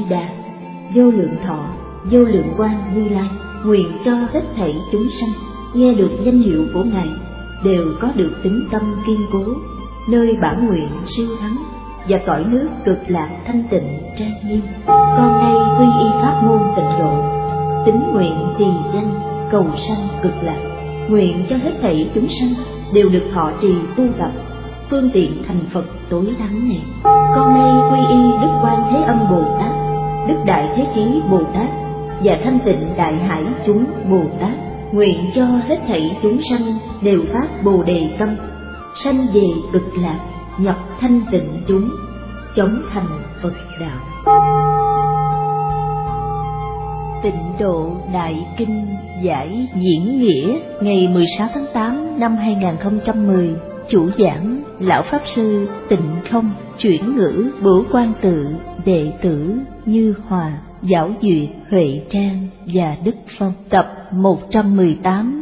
Đà, vô lượng thọ, vô lượng quang Như Lai, nguyện cho hết thảy chúng sanh nghe được danh hiệu của Ngài đều có được tín tâm kiên cố, nơi bản nguyện siêu thắng và cõi nước cực lạc thanh tịnh trang nghiêm. Con nay quy y pháp môn Tịnh Độ, tín nguyện trì danh cầu sanh cực lạc, nguyện cho hết thảy chúng sanh đều được thọ trì tu tập phương tiện thành Phật tối thắng này. Con nay quy y Đức Quan Thế Âm Bồ Tát, Đức Đại Thế Chí Bồ Tát và Thanh Tịnh Đại Hải chúng Bồ Tát, nguyện cho hết thảy chúng sanh đều phát Bồ Đề tâm, sanh về cực lạc, nhập thanh tịnh chúng, chống thành Phật đạo. Tịnh Độ Đại Kinh giải diễn nghĩa ngày 16 tháng 8 năm 2010. Chủ giảng Lão Pháp Sư Tịnh Không, chuyển ngữ Bửu Quang Tự, đệ tử Như Hòa, Giáo Duyệt, Huệ Trang và Đức Phong. Tập 118.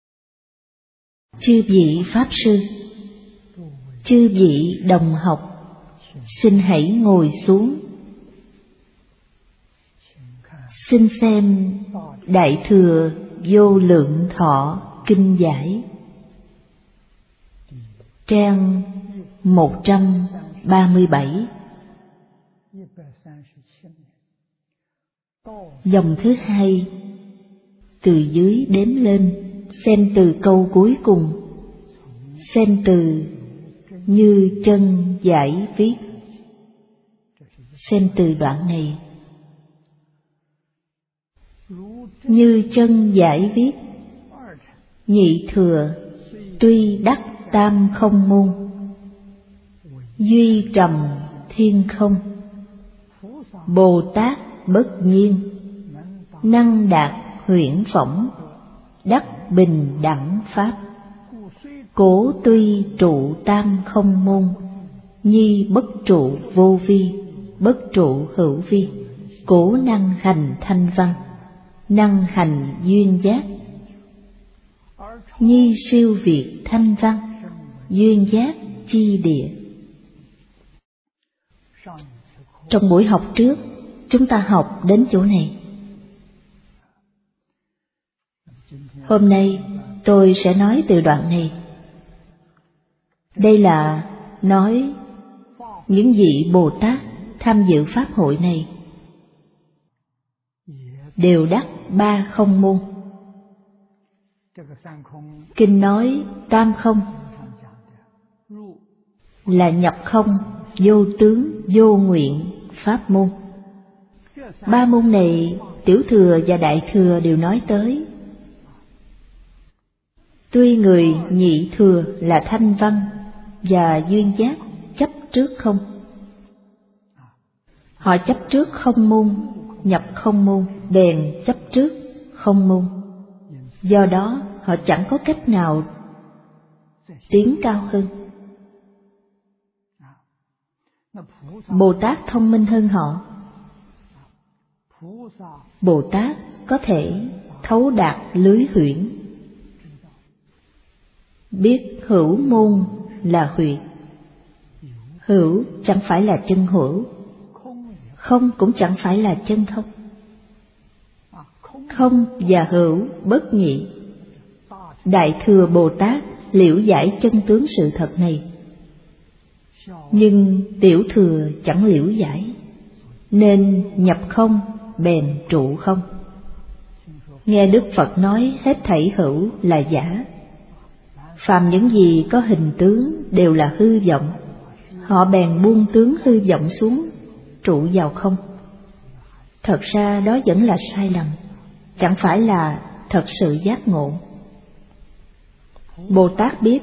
Chư vị Pháp Sư, chư vị đồng học, xin hãy ngồi xuống. Xin xem Đại Thừa Vô Lượng Thọ Kinh giải, trang 137, dòng thứ hai, từ dưới đếm lên, xem từ câu cuối cùng, xem từ Như Chân giải viết. Xem từ đoạn này. Như Chân giải viết: Nhị thừa tuy đắc tam không môn, duy trầm thiên không, Bồ Tát bất nhiên, năng đạt huyễn phỏng, đắc bình đẳng pháp. Cố tuy trụ tam không môn, nhi bất trụ vô vi, bất trụ hữu vi. Cố năng hành thanh văn, năng hành duyên giác, nhi siêu việt thanh văn, duyên giác chi địa. Trong buổi học trước, chúng ta học đến chỗ này. Hôm nay tôi sẽ nói từ đoạn này. Đây là nói những vị Bồ Tát tham dự pháp hội này đều đắc ba không môn. Kinh nói tam không là nhập không, vô tướng, vô nguyện pháp môn. Ba môn này Tiểu Thừa và Đại Thừa đều nói tới. Tuy người Nhị Thừa là thanh văn và duyên giác chấp trước không. Họ chấp trước không môn, nhập không môn, bèn chấp trước không môn. Do đó họ chẳng có cách nào tiến cao hơn. Bồ Tát thông minh hơn họ. Bồ Tát có thể thấu đạt lưới huyễn, biết hữu môn là huyệt, hữu chẳng phải là chân hữu, không cũng chẳng phải là chân không. Không và hữu bất nhị. Đại Thừa Bồ Tát liễu giải chân tướng sự thật này, nhưng Tiểu Thừa chẳng liễu giải, nên nhập không bèn trụ không. Nghe Đức Phật nói hết thảy hữu là giả, phàm những gì có hình tướng đều là hư vọng, họ bèn buông tướng hư vọng xuống, trụ vào không. Thật ra đó vẫn là sai lầm, chẳng phải là thật sự giác ngộ. Bồ Tát biết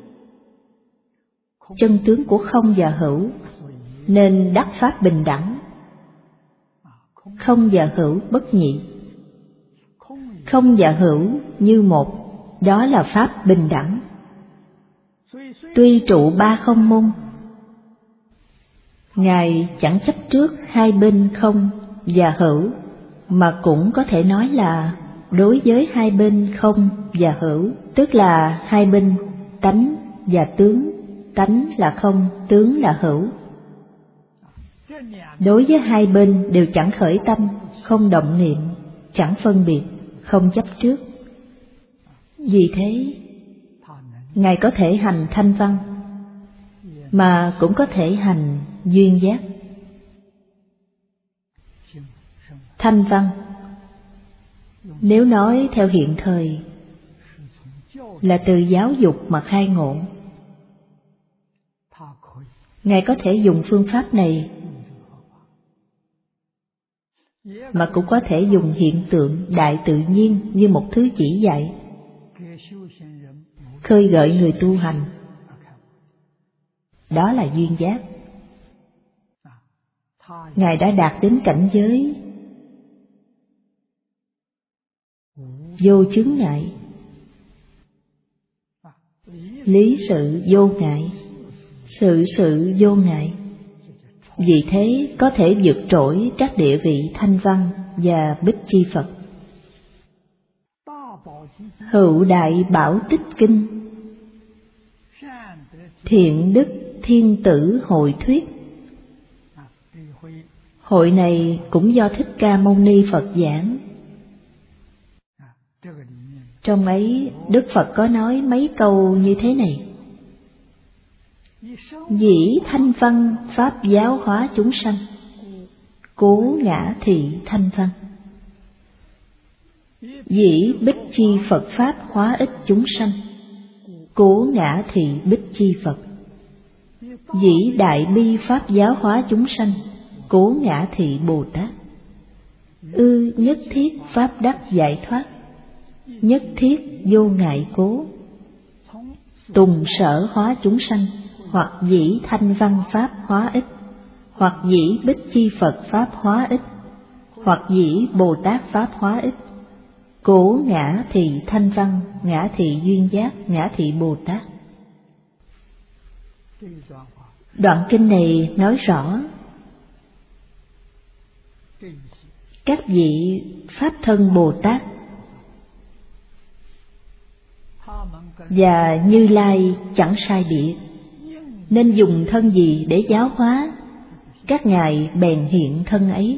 chân tướng của không và hữu, nên đắc pháp bình đẳng. Không và hữu bất nhị. Không và hữu như một, đó là pháp bình đẳng. Tuy trụ ba không môn, Ngài chẳng chấp trước hai bên không và hữu, mà cũng có thể nói là đối với hai bên không và hữu, tức là hai bên tánh và tướng, tánh là không, tướng là hữu. Đối với hai bên đều chẳng khởi tâm, không động niệm, chẳng phân biệt, không chấp trước. Vì thế, Ngài có thể hành thanh văn, mà cũng có thể hành duyên giác. Thanh văn, nếu nói theo hiện thời, là từ giáo dục mà khai ngộ. Ngài có thể dùng phương pháp này, mà cũng có thể dùng hiện tượng đại tự nhiên như một thứ chỉ dạy, khơi gợi người tu hành. Đó là duyên giác. Ngài đã đạt đến cảnh giới vô chướng ngại, lý sự vô ngại, sự sự vô ngại. Vì thế có thể vượt trội các địa vị thanh văn và bích chi Phật. Hữu Đại Bảo Tích Kinh, Thiện Đức Thiên Tử Hội Thuyết. Hội này cũng do Thích Ca Mâu Ni Phật giảng. Trong ấy Đức Phật có nói mấy câu như thế này: dĩ thanh văn pháp giáo hóa chúng sanh, cố ngã thị thanh văn. Dĩ bích chi Phật pháp hóa ích chúng sanh, cố ngã thị bích chi Phật. Dĩ đại bi pháp giáo hóa chúng sanh, cố ngã thị Bồ Tát. Ư nhất thiết pháp đắc giải thoát, nhất thiết vô ngại cố. Tùng sở hóa chúng sanh, hoặc dĩ thanh văn pháp hóa ích, hoặc dĩ bích chi Phật pháp hóa ích, hoặc dĩ Bồ Tát pháp hóa ích. Cố ngã thì thanh văn, ngã thì duyên giác, ngã thì Bồ Tát. Đoạn kinh này nói rõ các vị Pháp thân Bồ Tát và Như Lai chẳng sai biệt, nên dùng thân gì để giáo hóa, các ngài bèn hiện thân ấy.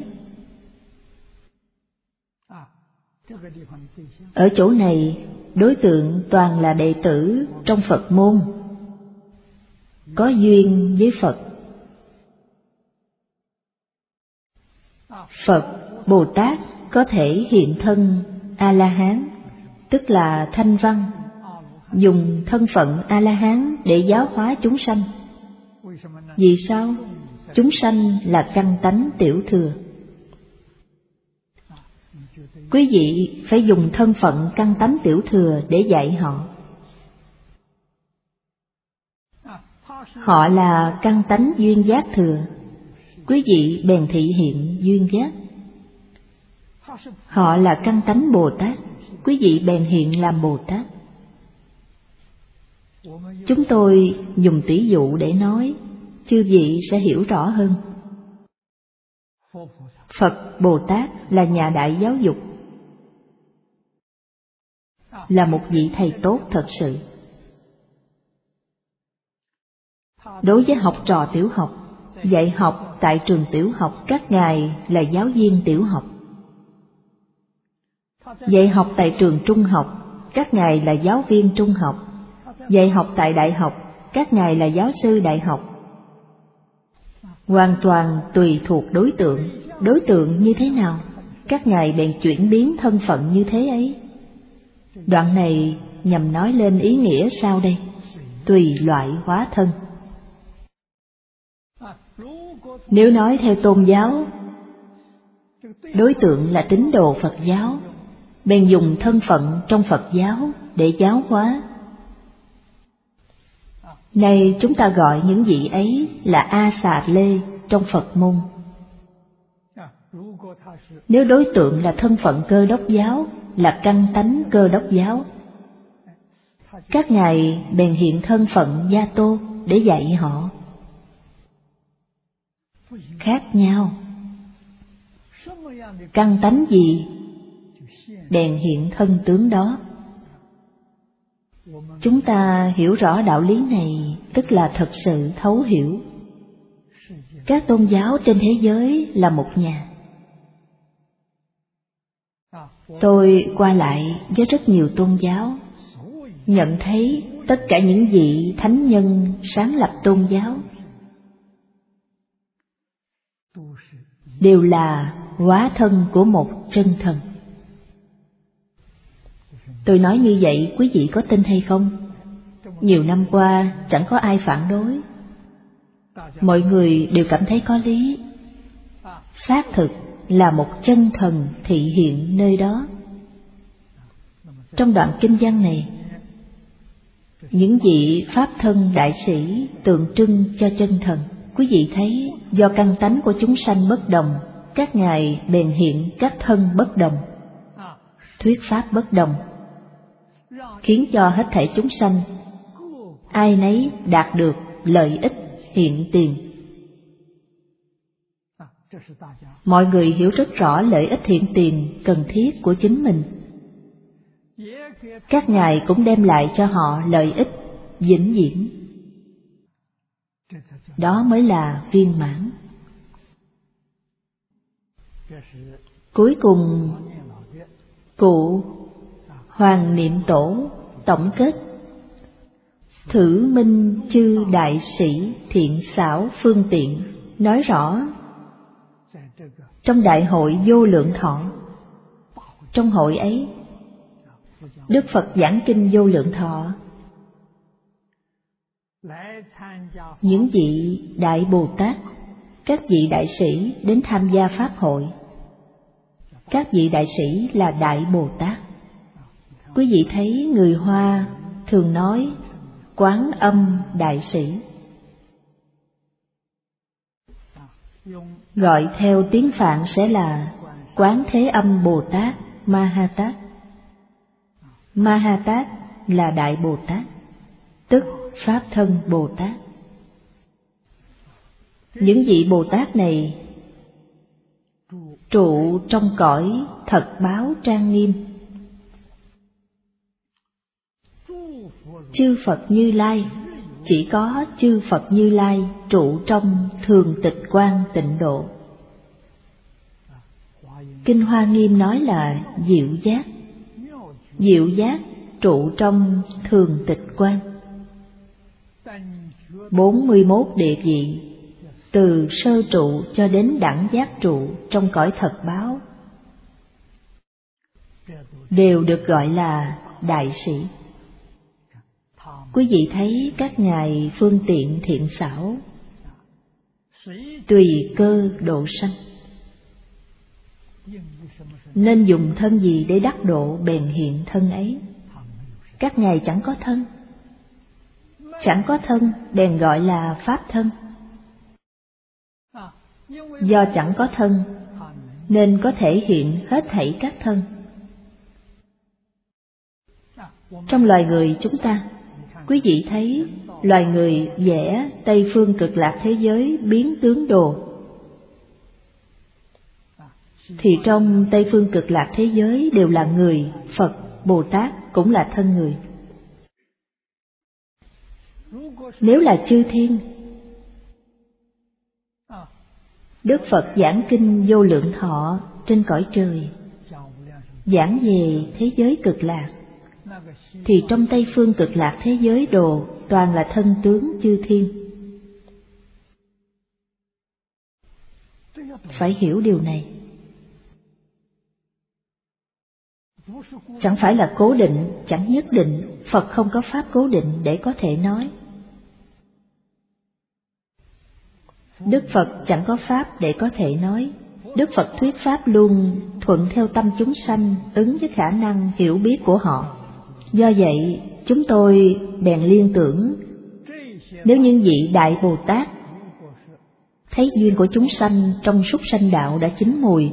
Ở chỗ này, đối tượng toàn là đệ tử trong Phật môn, có duyên với Phật. Phật, Bồ Tát có thể hiện thân A-la-hán, tức là thanh văn, dùng thân phận A-la-hán để giáo hóa chúng sanh. Vì sao? Chúng sanh là căn tánh tiểu thừa. Quý vị phải dùng thân phận căn tánh tiểu thừa để dạy họ. Họ là căn tánh duyên giác thừa, quý vị bèn thị hiện duyên giác. Họ là căn tánh Bồ Tát, quý vị bèn hiện làm Bồ Tát. Chúng tôi dùng tỷ dụ để nói, chư vị sẽ hiểu rõ hơn. Phật Bồ Tát là nhà đại giáo dục, là một vị thầy tốt thật sự. Đối với học trò tiểu học, dạy học tại trường tiểu học, các ngài là giáo viên tiểu học. Dạy học tại trường trung học, các ngài là giáo viên trung học. Dạy học tại đại học, các ngài là giáo sư đại học. Hoàn toàn tùy thuộc đối tượng. Đối tượng như thế nào, các ngài bèn chuyển biến thân phận như thế ấy. Đoạn này nhằm nói lên ý nghĩa sau đây: tùy loại hóa thân. Nếu nói theo tôn giáo, đối tượng là tín đồ Phật giáo, bèn dùng thân phận trong Phật giáo để giáo hóa. Nay chúng ta gọi những vị ấy là A Xà Lê trong Phật môn. Nếu đối tượng là thân phận Cơ Đốc giáo, là căn tánh Cơ Đốc giáo, các ngài bèn hiện thân phận Gia Tô để dạy họ. Khác nhau. Căn tánh gì bèn hiện thân tướng đó. Chúng ta hiểu rõ đạo lý này, tức là thật sự thấu hiểu. Các tôn giáo trên thế giới là một nhà. Tôi qua lại với rất nhiều tôn giáo, nhận thấy tất cả những vị thánh nhân sáng lập tôn giáo đều là hóa thân của một chân thần. Tôi nói như vậy quý vị có tin hay không? Nhiều năm qua chẳng có ai phản đối. Mọi người đều cảm thấy có lý. Xác thực là một chân thần thị hiện nơi đó. Trong đoạn kinh văn này, những vị pháp thân đại sĩ tượng trưng cho chân thần. Quý vị thấy do căn tánh của chúng sanh bất đồng, các ngài bèn hiện các thân bất đồng, thuyết pháp bất đồng, khiến cho hết thảy chúng sanh ai nấy đạt được lợi ích hiện tiền. Mọi người hiểu rất rõ lợi ích hiện tiền cần thiết của chính mình. Các ngài cũng đem lại cho họ lợi ích vĩnh viễn. Đó mới là viên mãn. Cuối cùng, cụ Hoàng Niệm Tổ tổng kết: thử minh chư đại sĩ thiện xảo phương tiện, nói rõ trong đại hội vô lượng thọ. Trong hội ấy, Đức Phật giảng kinh vô lượng thọ. Những vị Đại Bồ Tát, các vị đại sĩ đến tham gia Pháp hội. Các vị đại sĩ là Đại Bồ Tát. Quý vị thấy người Hoa thường nói Quán Âm đại sĩ, gọi theo tiếng Phạn sẽ là Quán Thế Âm Bồ Tát Ma Ha Tát. Ma Ha Tát là Đại Bồ Tát, tức Pháp thân Bồ Tát. Những vị Bồ Tát này trụ trong cõi thật báo trang nghiêm. Chư Phật Như Lai, chỉ có chư Phật Như Lai trụ trong thường tịch quang tịnh độ. Kinh Hoa Nghiêm nói là diệu giác. Diệu giác trụ trong thường tịch quang. 41 địa vị, từ sơ trụ cho đến đẳng giác trụ trong cõi thật báo, đều được gọi là đại sĩ. Quý vị thấy các ngài phương tiện thiện xảo, tùy cơ độ sanh. Nên dùng thân gì để đắc độ bèn hiện thân ấy. Các ngài chẳng có thân. Chẳng có thân bèn gọi là pháp thân. Do chẳng có thân nên có thể hiện hết thảy các thân. Trong loài người chúng ta, quý vị thấy loài người vẽ Tây Phương Cực Lạc thế giới biến tướng đồ, thì trong Tây Phương Cực Lạc thế giới đều là người, Phật, Bồ Tát cũng là thân người. Nếu là chư thiên, Đức Phật giảng kinh vô lượng thọ trên cõi trời, giảng về thế giới cực lạc, thì trong Tây Phương Cực Lạc thế giới đồ toàn là thân tướng chư thiên. Phải hiểu điều này. Chẳng phải là cố định, chẳng nhất định. Phật không có pháp cố định để có thể nói. Đức Phật chẳng có pháp để có thể nói. Đức Phật thuyết pháp luôn thuận theo tâm chúng sanh, ứng với khả năng hiểu biết của họ. Do vậy, chúng tôi bèn liên tưởng, nếu những vị Đại Bồ Tát thấy duyên của chúng sanh trong súc sanh đạo đã chín mùi,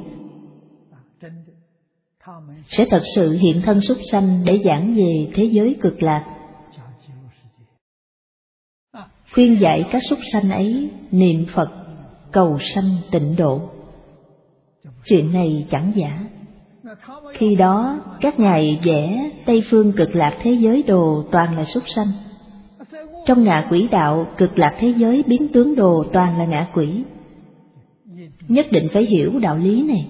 sẽ thật sự hiện thân súc sanh để giảng về thế giới cực lạc, khuyên dạy các súc sanh ấy niệm Phật cầu sanh tịnh độ. Chuyện này chẳng giả. Khi đó các ngài vẽ Tây Phương Cực Lạc thế giới đồ toàn là súc sanh. Trong ngạ quỷ đạo Cực Lạc thế giới biến tướng đồ toàn là ngạ quỷ. nhất định phải hiểu đạo lý này.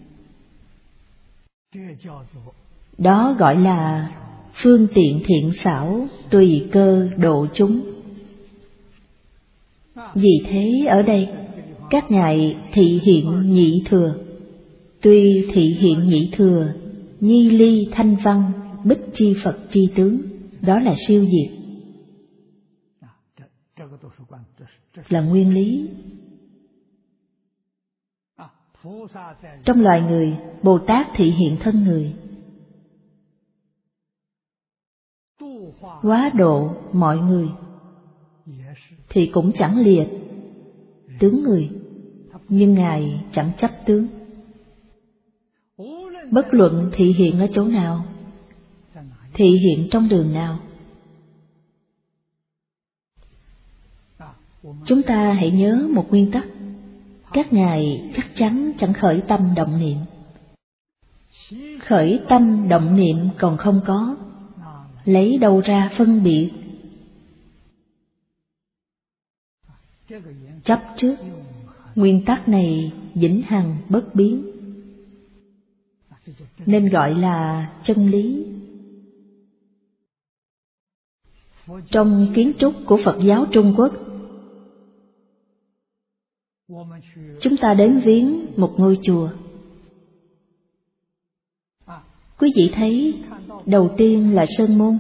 Đó gọi là phương tiện thiện xảo, tùy cơ độ chúng. Vì thế ở đây các ngài thị hiện nhị thừa. Tuy thị hiện nhị thừa, nhi ly thanh văn, bích chi Phật tri tướng, đó là siêu diệt, là nguyên lý. Trong loài người, Bồ Tát thị hiện thân người, hóa độ mọi người, thì cũng chẳng lìa tướng người, nhưng ngài chẳng chấp tướng. Bất luận thị hiện ở chỗ nào, thị hiện trong đường nào, chúng ta hãy nhớ một nguyên tắc: các ngài chắc chắn chẳng khởi tâm động niệm. Khởi tâm động niệm còn không có, lấy đâu ra phân biệt? Chấp trước. Nguyên tắc này vĩnh hằng bất biến, nên gọi là chân lý. Trong kiến trúc của Phật giáo Trung Quốc, chúng ta đến viếng một ngôi chùa. Quý vị thấy đầu tiên là sơn môn,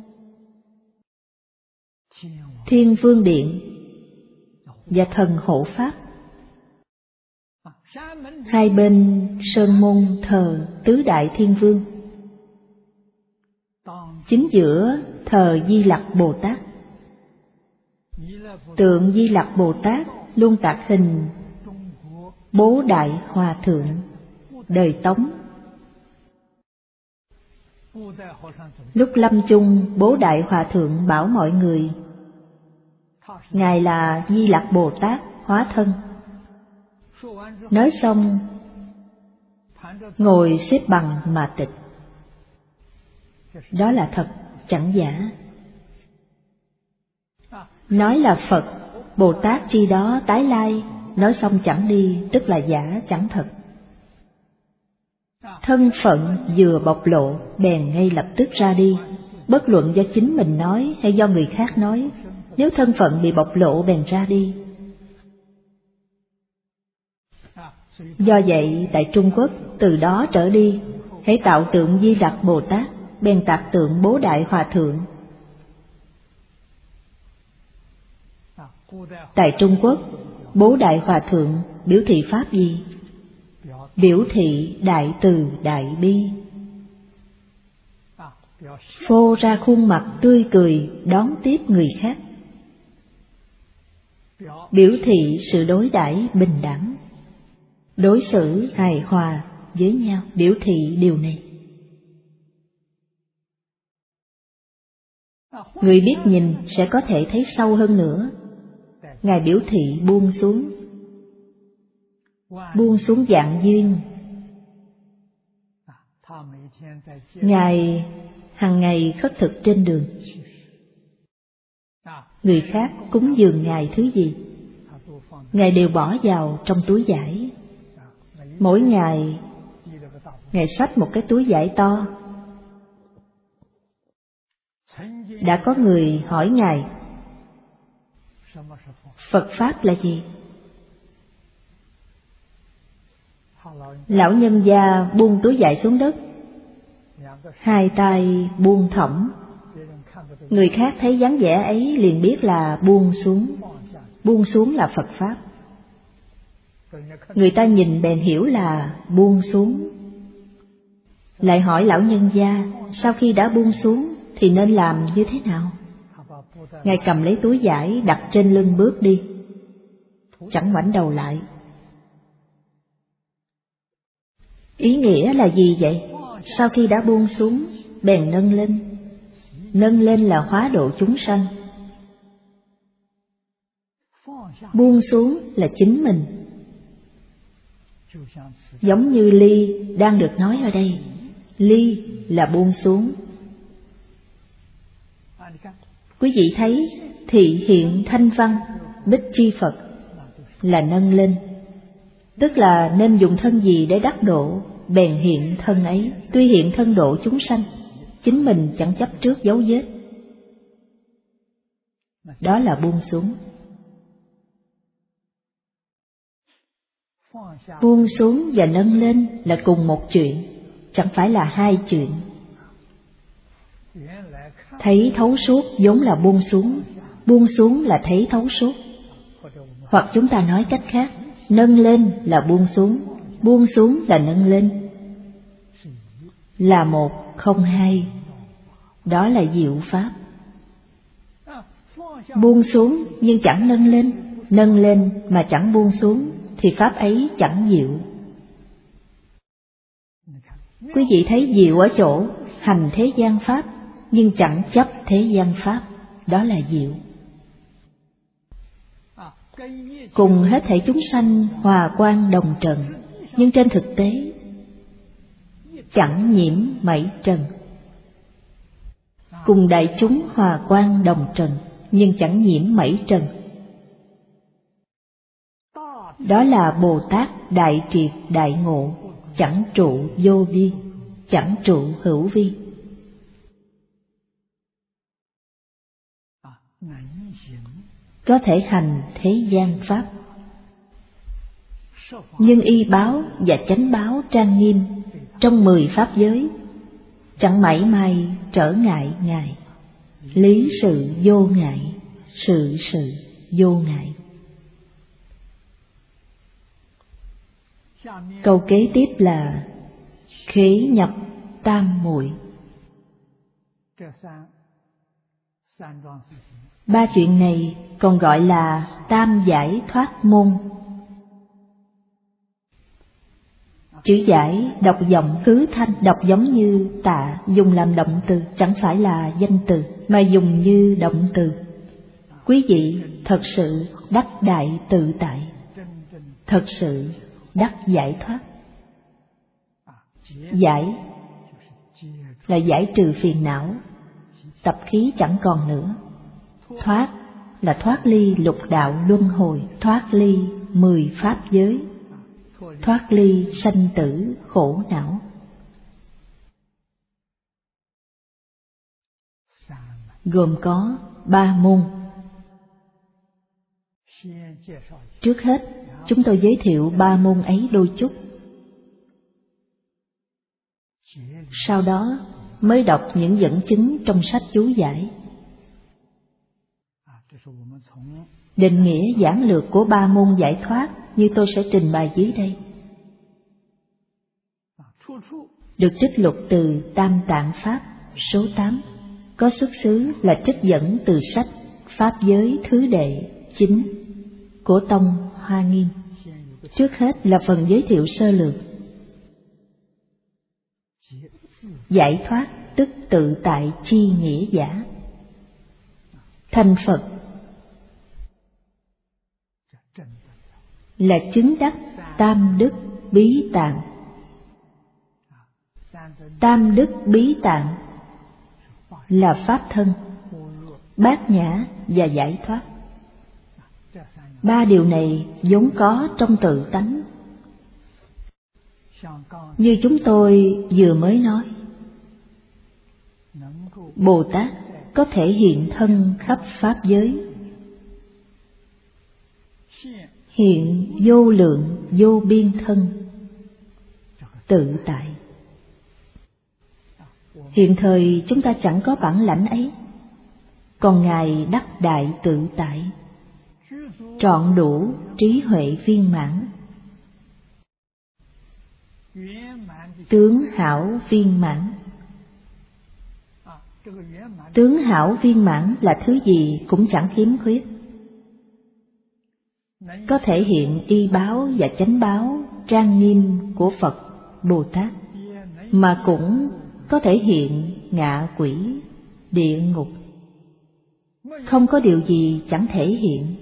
Thiên Vương Điện và thần hộ pháp. Hai bên sơn môn thờ tứ đại thiên vương, chính giữa thờ Di Lặc Bồ Tát. Tượng Di Lặc Bồ Tát luôn tạc hình Bố Đại Hòa Thượng đời Tống. Lúc lâm chung, Bố Đại Hòa Thượng bảo mọi người ngài là Di Lặc Bồ Tát hóa thân. Nói xong, ngồi xếp bằng mà tịch. Đó là thật, chẳng giả. Nói là Phật, Bồ Tát chi đó tái lai, nói xong chẳng đi, tức là giả, chẳng thật. Thân phận vừa bộc lộ, bèn ngay lập tức ra đi, bất luận do chính mình nói hay do người khác nói. Nếu thân phận bị bộc lộ bèn ra đi. Do vậy, tại Trung Quốc, từ đó trở đi, hãy tạo tượng Di Lặc Bồ Tát, bèn tạc tượng Bố Đại Hòa Thượng. Tại Trung Quốc, Bố Đại Hòa Thượng biểu thị pháp gì? Biểu thị đại từ đại bi, phô ra khuôn mặt tươi cười đón tiếp người khác, biểu thị sự đối đãi bình đẳng, đối xử hài hòa với nhau, biểu thị điều này. Người biết nhìn sẽ có thể thấy sâu hơn nữa. Ngài biểu thị buông xuống dạng duyên. Ngài hằng ngày khất thực trên đường. Người khác cúng dường Ngài thứ gì, Ngài đều bỏ vào trong túi vải. Mỗi ngày, Ngài xách một cái túi vải to. Đã có người hỏi Ngài, Phật Pháp là gì? Lão nhân gia buông túi vải xuống đất, hai tay buông thõng. Người khác thấy dáng vẻ ấy liền biết là buông xuống. Buông xuống là Phật Pháp. Người ta nhìn bèn hiểu là buông xuống. Lại hỏi lão nhân gia, sau khi đã buông xuống thì nên làm như thế nào? Ngài cầm lấy túi vải đặt trên lưng bước đi, chẳng ngoảnh đầu lại. Ý nghĩa là gì vậy? Sau khi đã buông xuống, bèn nâng lên. Nâng lên là hóa độ chúng sanh. Buông xuống là chính mình. Giống như ly đang được nói ở đây. Ly là buông xuống. Quý vị thấy thị hiện thanh văn, bích chi Phật là nâng lên. Tức là nên dùng thân gì để đắc độ, bèn hiện thân ấy. Tuy hiện thân độ chúng sanh, chính mình chẳng chấp trước dấu vết. Đó là buông xuống. Buông xuống và nâng lên là cùng một chuyện, chẳng phải là hai chuyện. Thấy thấu suốt vốn là buông xuống là thấy thấu suốt. Hoặc chúng ta nói cách khác, nâng lên là buông xuống là nâng lên. Là một không hai, đó là diệu pháp. Buông xuống nhưng chẳng nâng lên mà chẳng buông xuống, thì pháp ấy chẳng diệu. Quý vị thấy diệu ở chỗ hành thế gian pháp, nhưng chẳng chấp thế gian pháp, đó là diệu. Cùng hết thảy chúng sanh hòa quang đồng trần, nhưng trên thực tế chẳng nhiễm mảy trần. Cùng đại chúng hòa quang đồng trần, nhưng chẳng nhiễm mảy trần. Đó là Bồ Tát đại triệt đại ngộ, chẳng trụ vô vi, chẳng trụ hữu vi. Có thể hành thế gian pháp, nhưng y báo và chánh báo trang nghiêm trong 10 pháp giới, chẳng mảy may trở ngại Ngài. Lý sự vô ngại, sự vô ngại. Câu kế tiếp là khế nhập tam muội. Ba chuyện này còn gọi là tam giải thoát môn. Chữ giải đọc giọng khứ thanh, đọc giống như tạ, dùng làm động từ, chẳng phải là danh từ, mà dùng như động từ. Quý vị thật sự đắc đại tự tại, thật sự đắc giải thoát. Giải là giải trừ phiền não, tập khí chẳng còn nữa. Thoát là thoát ly lục đạo luân hồi, thoát ly 10 pháp giới, thoát ly sanh tử khổ não. Gồm có 3 môn. Trước hết, chúng tôi giới thiệu 3 môn ấy đôi chút. Sau đó mới đọc những dẫn chứng trong sách chú giải. Định nghĩa giản lược của 3 môn giải thoát như tôi sẽ trình bày dưới đây, được trích lục từ Tam Tạng Pháp số 8, có xuất xứ là trích dẫn từ sách Pháp Giới Thứ Đệ 9 của Tông Hoa Nghiêm. Trước hết là phần giới thiệu sơ lược. Giải thoát tức tự tại chi nghĩa giả. Thành Phật là chứng đắc tam đức bí tạng. Tam đức bí tạng là pháp thân, bát nhã và giải thoát. 3 điều này vốn có trong tự tánh. Như chúng tôi vừa mới nói, Bồ Tát có thể hiện thân khắp pháp giới, hiện vô lượng vô biên thân, tự tại. Hiện thời chúng ta chẳng có bản lãnh ấy, còn Ngài đắc đại tự tại, trọn đủ trí huệ viên mãn, tướng hảo viên mãn. Tướng hảo viên mãn là thứ gì cũng chẳng khiếm khuyết, có thể hiện y báo và chánh báo trang nghiêm của Phật Bồ Tát, mà cũng có thể hiện ngạ quỷ, địa ngục. Không có điều gì chẳng thể hiện.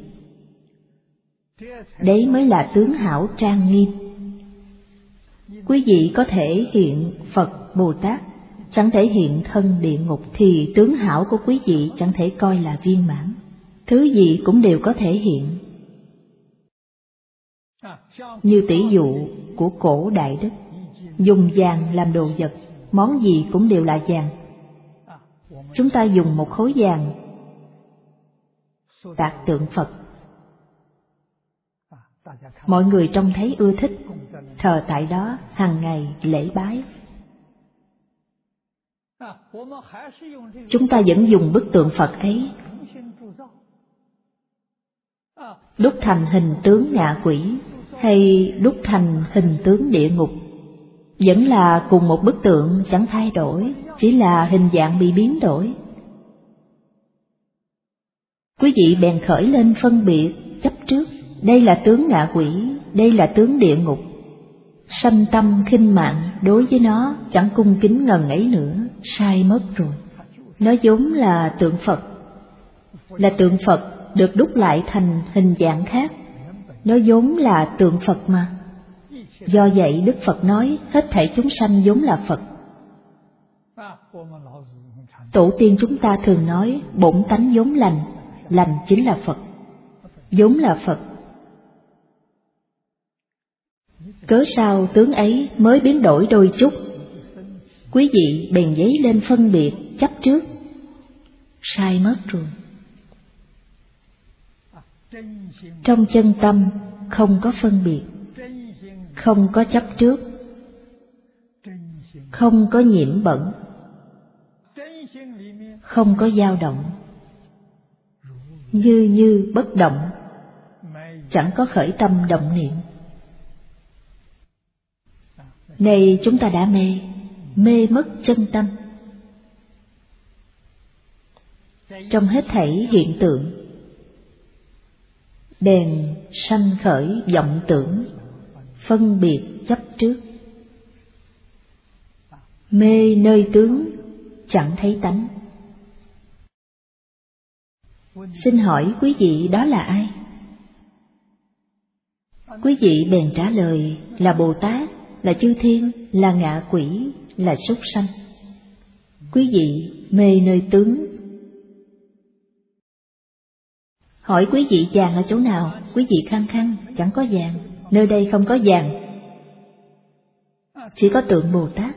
Đấy mới là tướng hảo trang nghiêm. Quý vị có thể hiện Phật Bồ Tát, chẳng thể hiện thân địa ngục, thì tướng hảo của quý vị chẳng thể coi là viên mãn. Thứ gì cũng đều có thể hiện. Như tỷ dụ của cổ Đại Đức, dùng vàng làm đồ vật, món gì cũng đều là vàng. Chúng ta dùng một khối vàng tạc tượng Phật, mọi người trông thấy ưa thích, thờ tại đó hàng ngày lễ bái. Chúng ta vẫn dùng bức tượng Phật ấy đúc thành hình tướng ngạ quỷ hay đúc thành hình tướng địa ngục, vẫn là cùng một bức tượng, chẳng thay đổi, chỉ là hình dạng bị biến đổi. Quý vị bèn khởi lên phân biệt, chấp trước, đây là tướng ngạ quỷ, đây là tướng địa ngục, sanh tâm khinh mạn đối với nó, chẳng cung kính ngần ấy nữa, sai mất rồi. Nó vốn là tượng Phật, là tượng Phật được đúc lại thành hình dạng khác, nó vốn là tượng Phật mà. Do vậy Đức Phật nói hết thảy chúng sanh vốn là Phật. Tổ tiên chúng ta thường nói bổn tánh vốn lành, lành chính là Phật, vốn là Phật. Cớ sao tướng ấy mới biến đổi đôi chút, quý vị bèn dấy lên phân biệt, chấp trước, sai mất rồi. Trong chân tâm không có phân biệt, không có chấp trước, không có nhiễm bẩn, không có dao động, như bất động, chẳng có khởi tâm động niệm. Này chúng ta đã mê mất chân tâm. Trong hết thảy hiện tượng bèn sanh khởi vọng tưởng, phân biệt chấp trước. Mê nơi tướng, chẳng thấy tánh. Xin hỏi quý vị đó là ai? Quý vị bèn trả lời là Bồ Tát, là chư thiên, là ngạ quỷ, là súc sanh. Quý vị mê nơi tướng. Hỏi quý vị vàng ở chỗ nào? Quý vị khăng khăng chẳng có vàng, nơi đây không có vàng, chỉ có tượng Bồ Tát,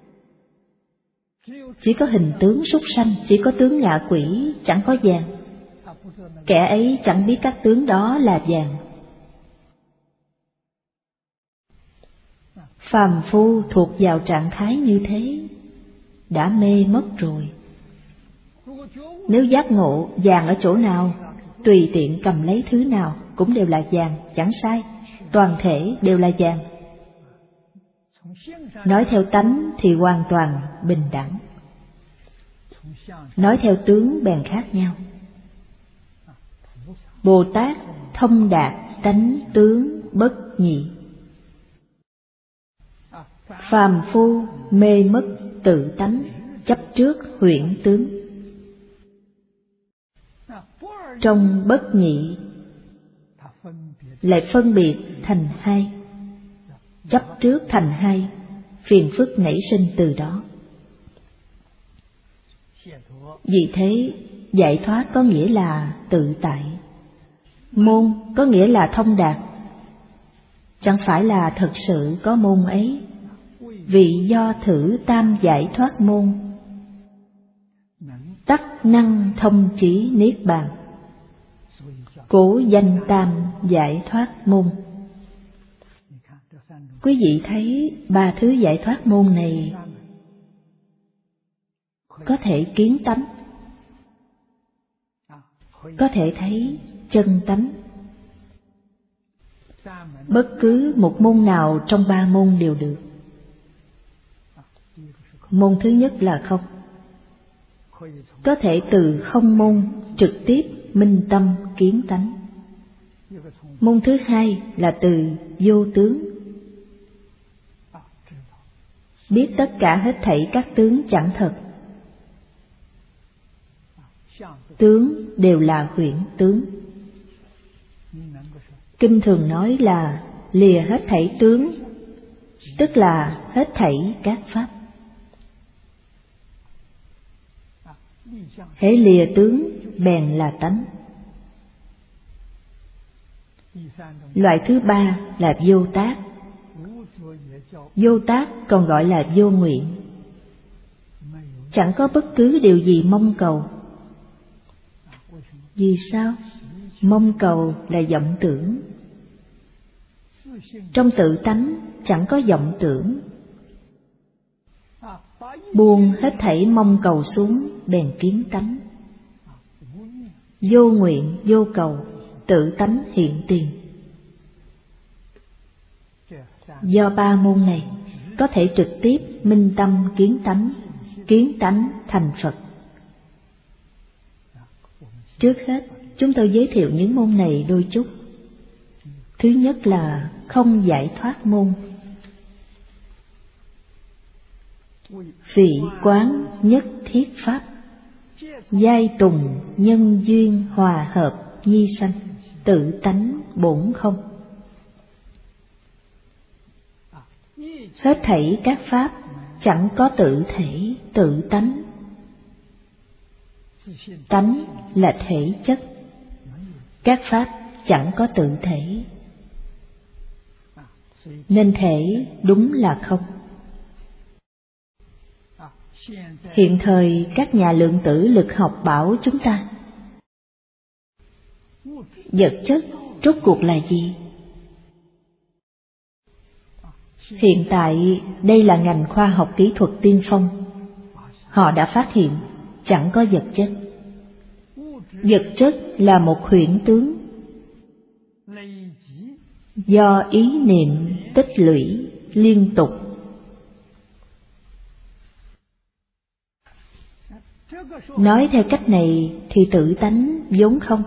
chỉ có hình tướng súc sanh, chỉ có tướng ngạ quỷ, chẳng có vàng. Kẻ ấy chẳng biết các tướng đó là vàng. Phàm phu thuộc vào trạng thái như thế đã mê mất rồi. Nếu giác ngộ vàng ở chỗ nào, tùy tiện cầm lấy thứ nào cũng đều là vàng, chẳng sai, toàn thể đều là vàng. Nói theo tánh thì hoàn toàn bình đẳng, nói theo tướng bèn khác nhau. Bồ Tát thông đạt tánh tướng bất nhị, phàm phu mê mất tự tánh, chấp trước huyễn tướng. Trong bất nhị lại phân biệt thành hai, chấp trước thành hai, phiền phức nảy sinh từ đó. Vì thế giải thoát có nghĩa là tự tại, môn có nghĩa là thông đạt. Chẳng phải là thật sự có môn ấy, vì do thử tam giải thoát môn, tắc năng thông chí niết bàn, cố danh tam giải thoát môn. Quý vị thấy ba thứ giải thoát môn này có thể kiến tánh, có thể thấy chân tánh. Bất cứ một môn nào trong ba môn đều được. Môn thứ nhất là không, có thể từ không môn trực tiếp minh tâm kiến tánh. Môn thứ hai là từ vô tướng, biết tất cả hết thảy các tướng chẳng thật, tướng đều là huyễn tướng. Kinh thường nói là lìa hết thảy tướng, tức là hết thảy các pháp. Hễ lìa tướng bèn là tánh. Loại thứ ba là vô tác. Vô tác còn gọi là vô nguyện. Chẳng có bất cứ điều gì mong cầu. Vì sao? Mong cầu là vọng tưởng. Trong tự tánh chẳng có vọng tưởng. Buông hết thảy mong cầu xuống, bèn kiến tánh. Vô nguyện, vô cầu, tự tánh hiện tiền. Do ba môn này có thể trực tiếp minh tâm kiến tánh thành Phật. Trước hết, chúng tôi giới thiệu những môn này đôi chút. Thứ nhất là không giải thoát môn. Vị quán nhất thiết pháp, giai tùng nhân duyên hòa hợp nhi sanh, tự tánh bổn không. Hết thảy các pháp chẳng có tự thể, tự tánh. Tánh là thể chất. Các pháp chẳng có tự thể, nên thể đúng là không. Hiện thời các nhà lượng tử lực học bảo chúng ta, vật chất rốt cuộc là gì? Hiện tại đây là ngành khoa học kỹ thuật tiên phong. Họ đã phát hiện chẳng có vật chất. Vật chất là một huyễn tướng, do ý niệm tích lũy liên tục. Nói theo cách này thì tự tánh vốn không.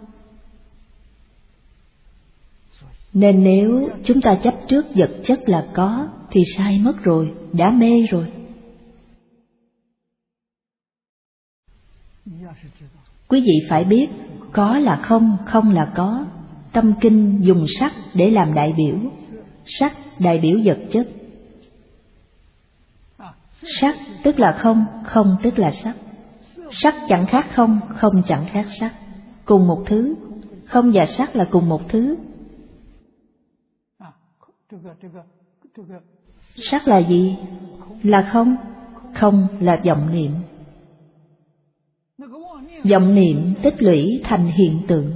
Nên nếu chúng ta chấp trước vật chất là có thì sai mất rồi, đã mê rồi. Quý vị phải biết, có là không, không là có. Tâm kinh dùng sắc để làm đại biểu. Sắc đại biểu vật chất. Sắc tức là không, không tức là sắc. Sắc chẳng khác không, không chẳng khác sắc. Cùng một thứ, không và sắc là cùng một thứ. Sắc là gì? Là không, không là vọng niệm. Vọng niệm tích lũy thành hiện tượng.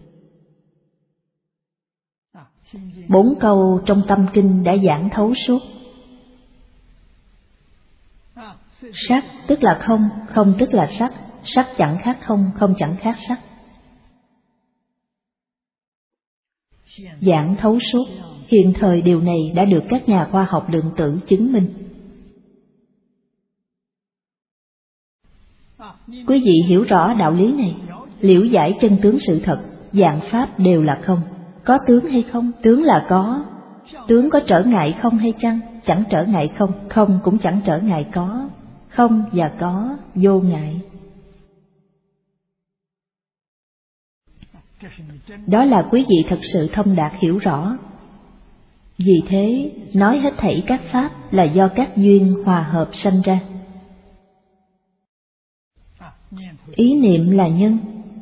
4 câu trong tâm kinh đã giảng thấu suốt. Sắc tức là không, không tức là sắc. Sắc chẳng khác không, không chẳng khác sắc. Giảng thấu suốt. Hiện thời điều này đã được các nhà khoa học lượng tử chứng minh. Quý vị hiểu rõ đạo lý này, liễu giải chân tướng sự thật, vạn pháp đều là không. Có tướng hay không? Tướng là có. Tướng có trở ngại không hay chăng? Chẳng trở ngại không, không cũng chẳng trở ngại có. Không và có vô ngại. Đó là quý vị thật sự thông đạt hiểu rõ. Vì thế, nói hết thảy các pháp là do các duyên hòa hợp sanh ra. Ý niệm là nhân,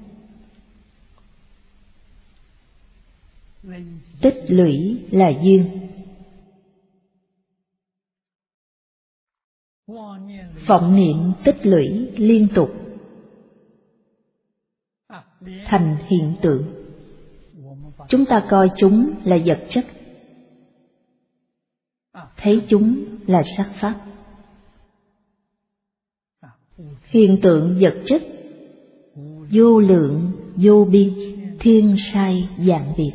tích lũy là duyên. Vọng niệm tích lũy liên tục thành hiện tượng. Chúng ta coi chúng là vật chất, thấy chúng là sắc pháp. Hiện tượng vật chất vô lượng vô biên, thiên sai vạn biệt.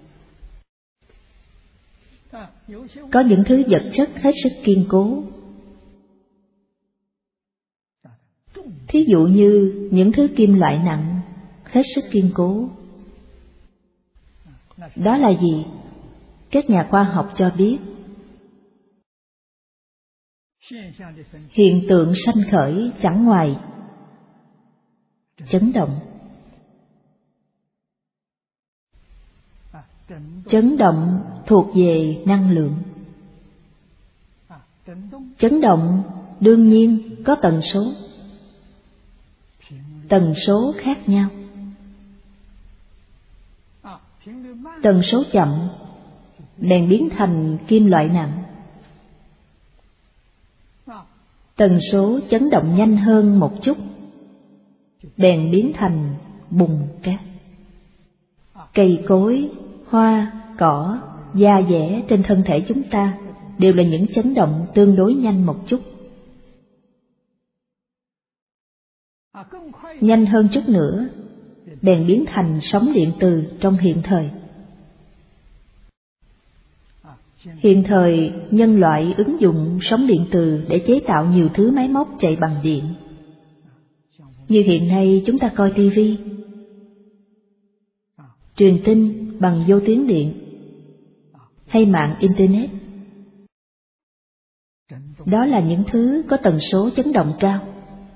Có những thứ vật chất hết sức kiên cố. Thí dụ như những thứ kim loại nặng hết sức kiên cố. Đó là gì? Các nhà khoa học cho biết, hiện tượng sanh khởi chẳng ngoài chấn động. Chấn động thuộc về năng lượng. Chấn động đương nhiên có tần số. Tần số khác nhau. Tần số chậm bèn biến thành kim loại nặng. Tần số chấn động nhanh hơn một chút bèn biến thành bùn cát. Cây cối, hoa, cỏ, da dẻ trên thân thể chúng ta đều là những chấn động tương đối nhanh một chút. Nhanh hơn chút nữa bèn biến thành sóng điện từ trong hiện thời. Hiện thời nhân loại ứng dụng sóng điện từ để chế tạo nhiều thứ máy móc chạy bằng điện. Như hiện nay chúng ta coi tivi, truyền tin bằng vô tuyến điện hay mạng Internet. Đó là những thứ có tần số chấn động cao.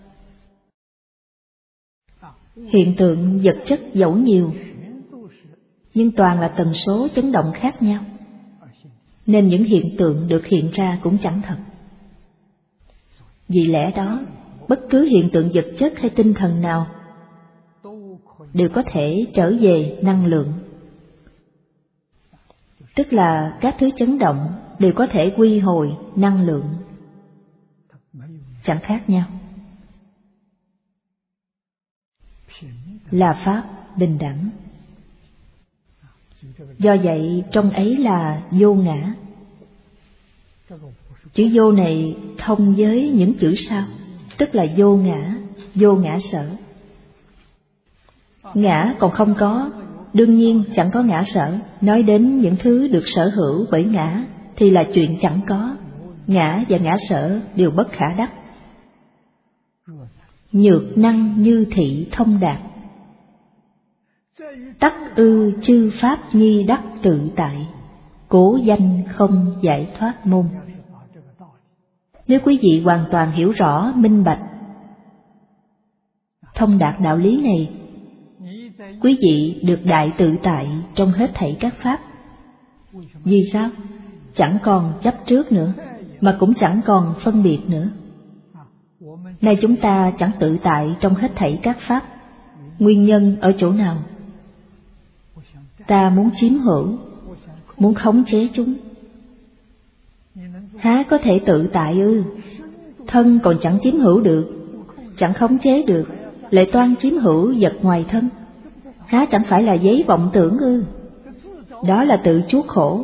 Hiện tượng vật chất dẫu nhiều, nhưng toàn là tần số chấn động khác nhau, nên những hiện tượng được hiện ra cũng chẳng thật. Vì lẽ đó, bất cứ hiện tượng vật chất hay tinh thần nào đều có thể trở về năng lượng. Tức là các thứ chấn động đều có thể quy hồi năng lượng, chẳng khác nhau. Là pháp bình đẳng. Do vậy trong ấy là vô ngã. Chữ vô này thông với những chữ sau, tức là vô ngã, vô ngã sở. Ngã còn không có, đương nhiên chẳng có ngã sở. Nói đến những thứ được sở hữu bởi ngã thì là chuyện chẳng có. Ngã và ngã sở đều bất khả đắc. Nhược năng như thị thông đạt, tắc ư chư pháp nhi đắc tự tại, cố danh không giải thoát môn. Nếu quý vị hoàn toàn hiểu rõ, minh bạch, thông đạt đạo lý này, quý vị được đại tự tại trong hết thảy các pháp. Vì sao? Chẳng còn chấp trước nữa, mà cũng chẳng còn phân biệt nữa. Nay chúng ta chẳng tự tại trong hết thảy các pháp. Nguyên nhân ở chỗ nào? Ta muốn chiếm hữu, muốn khống chế chúng. Há có thể tự tại ư? Thân còn chẳng chiếm hữu được, chẳng khống chế được, lại toan chiếm hữu vật ngoài thân. Há chẳng phải là giấy vọng tưởng ư? Đó là tự chuốc khổ.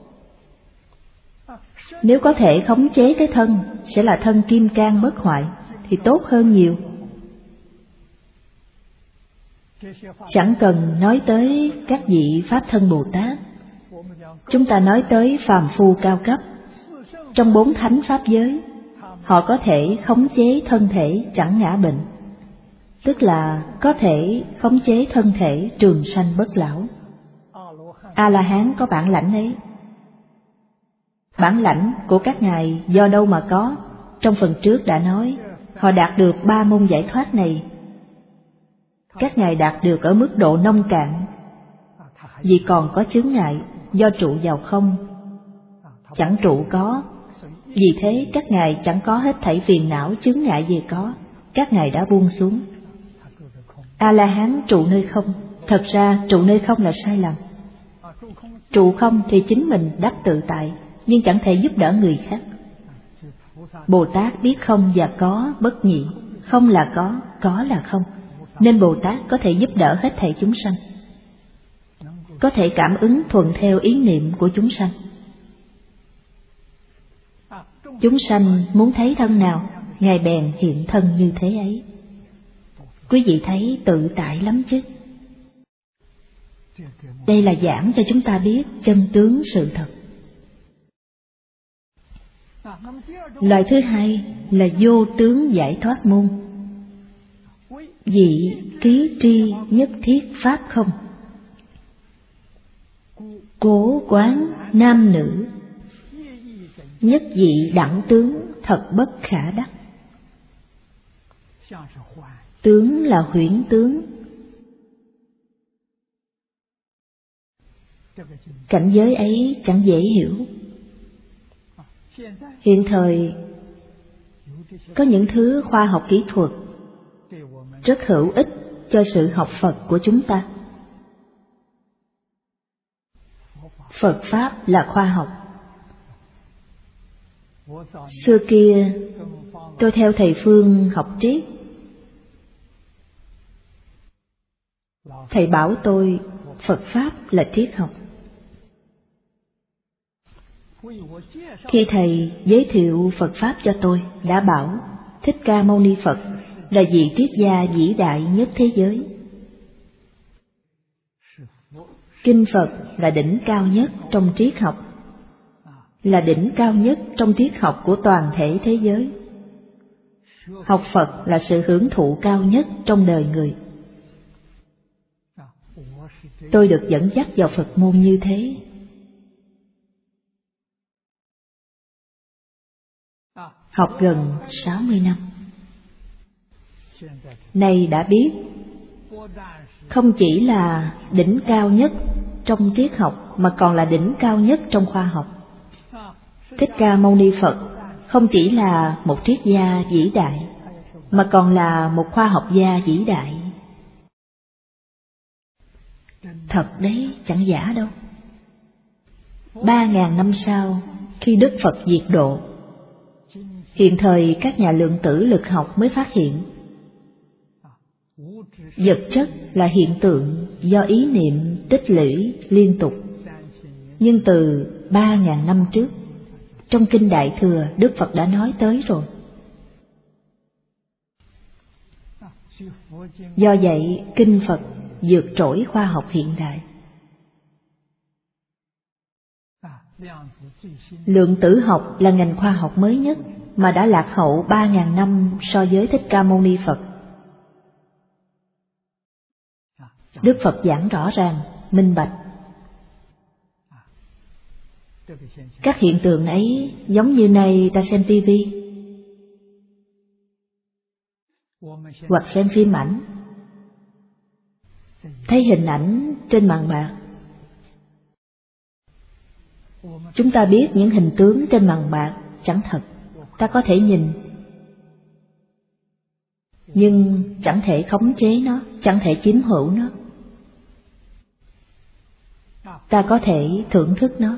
Nếu có thể khống chế cái thân, sẽ là thân kim cang bất hoại, thì tốt hơn nhiều. Chẳng cần nói tới các vị Pháp Thân Bồ Tát. Chúng ta nói tới phàm phu cao cấp. Trong 4 thánh Pháp giới, họ có thể khống chế thân thể chẳng ngã bệnh, tức là có thể khống chế thân thể trường sanh bất lão. A-la-hán có bản lãnh ấy. Bản lãnh của các ngài do đâu mà có? Trong phần trước đã nói, họ đạt được 3 môn giải thoát này. Các ngài đạt được ở mức độ nông cạn, vì còn có chướng ngại do trụ vào không, chẳng trụ có. Vì thế các ngài chẳng có hết thảy phiền não chướng ngại về có, các ngài đã buông xuống. A-la-hán trụ nơi không. Thật ra trụ nơi không là sai lầm. Trụ không thì chính mình đắc tự tại, nhưng chẳng thể giúp đỡ người khác. Bồ Tát biết không và có bất nhị, không là có là không, nên Bồ Tát có thể giúp đỡ hết thảy chúng sanh, có thể cảm ứng thuận theo ý niệm của chúng sanh. Chúng sanh muốn thấy thân nào, ngài bèn hiện thân như thế ấy. Quý vị thấy tự tại lắm chứ? Đây là giảng cho chúng ta biết chân tướng sự thật. Loại thứ hai là vô tướng giải thoát môn. Vị ký tri nhất thiết pháp không, cố quán nam nữ, nhất vị đẳng tướng thật bất khả đắc. Tướng là huyễn tướng. Cảnh giới ấy chẳng dễ hiểu. Hiện thời có những thứ khoa học kỹ thuật rất hữu ích cho sự học Phật của chúng ta. Phật Pháp là khoa học. Xưa kia, tôi theo thầy Phương học triết. Thầy bảo tôi Phật Pháp là triết học. Khi thầy giới thiệu Phật Pháp cho tôi, đã bảo Thích Ca Mâu Ni Phật là vị triết gia vĩ đại nhất thế giới. Kinh Phật là đỉnh cao nhất trong triết học, là đỉnh cao nhất trong triết học của toàn thể thế giới. Học Phật là sự hưởng thụ cao nhất trong đời người. Tôi được dẫn dắt vào Phật môn như thế. Học gần 60 năm. Nay đã biết, không chỉ là đỉnh cao nhất trong triết học mà còn là đỉnh cao nhất trong khoa học. Thích Ca Mâu Ni Phật không chỉ là một triết gia vĩ đại mà còn là một khoa học gia vĩ đại. Thật đấy, chẳng giả đâu. 3.000 năm sau, khi Đức Phật diệt độ, hiện thời các nhà lượng tử lực học mới phát hiện vật chất là hiện tượng do ý niệm tích lũy liên tục. Nhưng từ 3.000 năm trước, trong Kinh Đại Thừa, Đức Phật đã nói tới rồi. Do vậy, Kinh Phật vượt trội khoa học hiện đại. Lượng tử học là ngành khoa học mới nhất mà đã lạc hậu 3.000 năm so với Thích Ca Mâu Ni Phật. Đức Phật giảng rõ ràng, minh bạch. Các hiện tượng ấy giống như nay ta xem tivi hoặc xem phim ảnh, thấy hình ảnh trên màn bạc. Chúng ta biết những hình tướng trên màn bạc chẳng thật, ta có thể nhìn, nhưng chẳng thể khống chế nó, chẳng thể chiếm hữu nó. Ta có thể thưởng thức nó.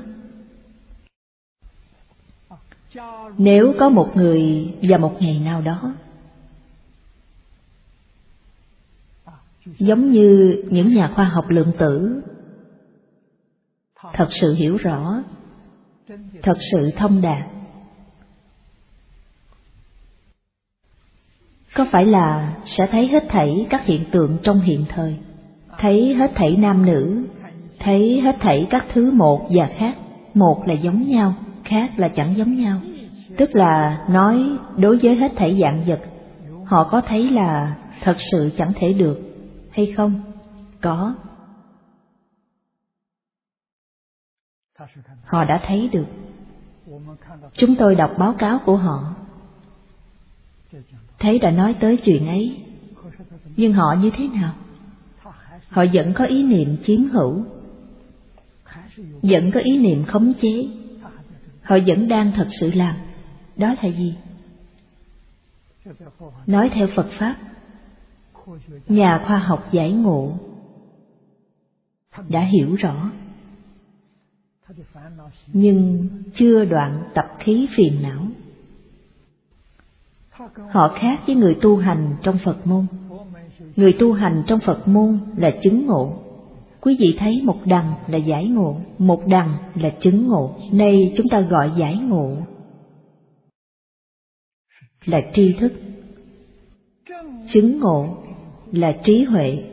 Nếu có một người vào một ngày nào đó, giống như những nhà khoa học lượng tử, thật sự hiểu rõ, thật sự thông đạt, có phải là sẽ thấy hết thảy các hiện tượng trong hiện thời, thấy hết thảy nam nữ, thấy hết thảy các thứ một và khác, một là giống nhau, khác là chẳng giống nhau. Tức là nói đối với hết thảy vạn vật, họ có thấy là thật sự chẳng thể được hay không? Có. Họ đã thấy được. Chúng tôi đọc báo cáo của họ, thấy đã nói tới chuyện ấy. Nhưng họ như thế nào? Họ vẫn có ý niệm chiếm hữu, vẫn có ý niệm khống chế. Họ vẫn đang thật sự làm. Đó là gì? Nói theo Phật Pháp, nhà khoa học giải ngộ đã hiểu rõ, nhưng chưa đoạn tập khí phiền não. Họ khác với người tu hành trong Phật môn. Người tu hành trong Phật môn là chứng ngộ. Quý vị thấy một đằng là giải ngộ, một đằng là chứng ngộ. Nay chúng ta gọi giải ngộ là tri thức, chứng ngộ là trí huệ.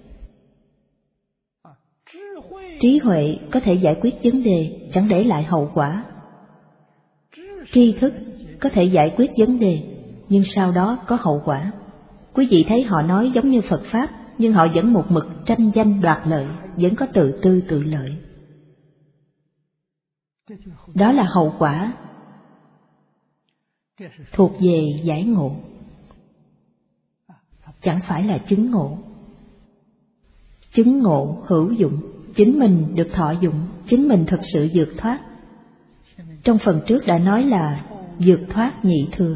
Trí huệ có thể giải quyết vấn đề, chẳng để lại hậu quả. Tri thức có thể giải quyết vấn đề, nhưng sau đó có hậu quả. Quý vị thấy họ nói giống như Phật Pháp, nhưng họ vẫn một mực tranh danh đoạt lợi, vẫn có tự tư tự lợi. Đó là hậu quả thuộc về giải ngộ, chẳng phải là chứng ngộ. Chứng ngộ hữu dụng, chính mình được thọ dụng, chính mình thực sự vượt thoát. Trong phần trước đã nói là vượt thoát nhị thừa.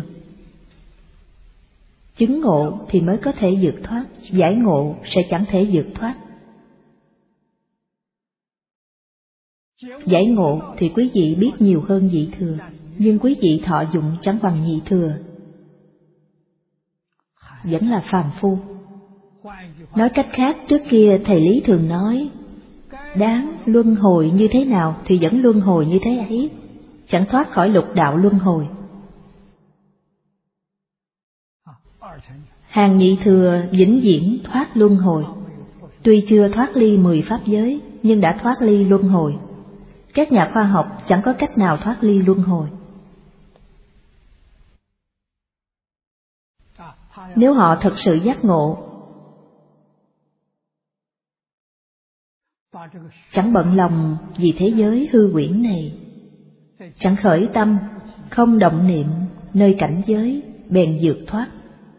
Chứng ngộ thì mới có thể vượt thoát, giải ngộ sẽ chẳng thể vượt thoát. Giải ngộ thì quý vị biết nhiều hơn nhị thừa, nhưng quý vị thọ dụng chẳng bằng nhị thừa, vẫn là phàm phu. Nói cách khác, trước kia thầy Lý thường nói, đáng luân hồi như thế nào thì vẫn luân hồi như thế ấy, chẳng thoát khỏi lục đạo luân hồi. Hàng nhị thừa vĩnh viễn thoát luân hồi, tuy chưa thoát ly 10 pháp giới, nhưng đã thoát ly luân hồi. Các nhà khoa học chẳng có cách nào thoát ly luân hồi. Nếu họ thật sự giác ngộ, chẳng bận lòng vì thế giới hư huyễn này, chẳng khởi tâm, không động niệm nơi cảnh giới, bèn vượt thoát,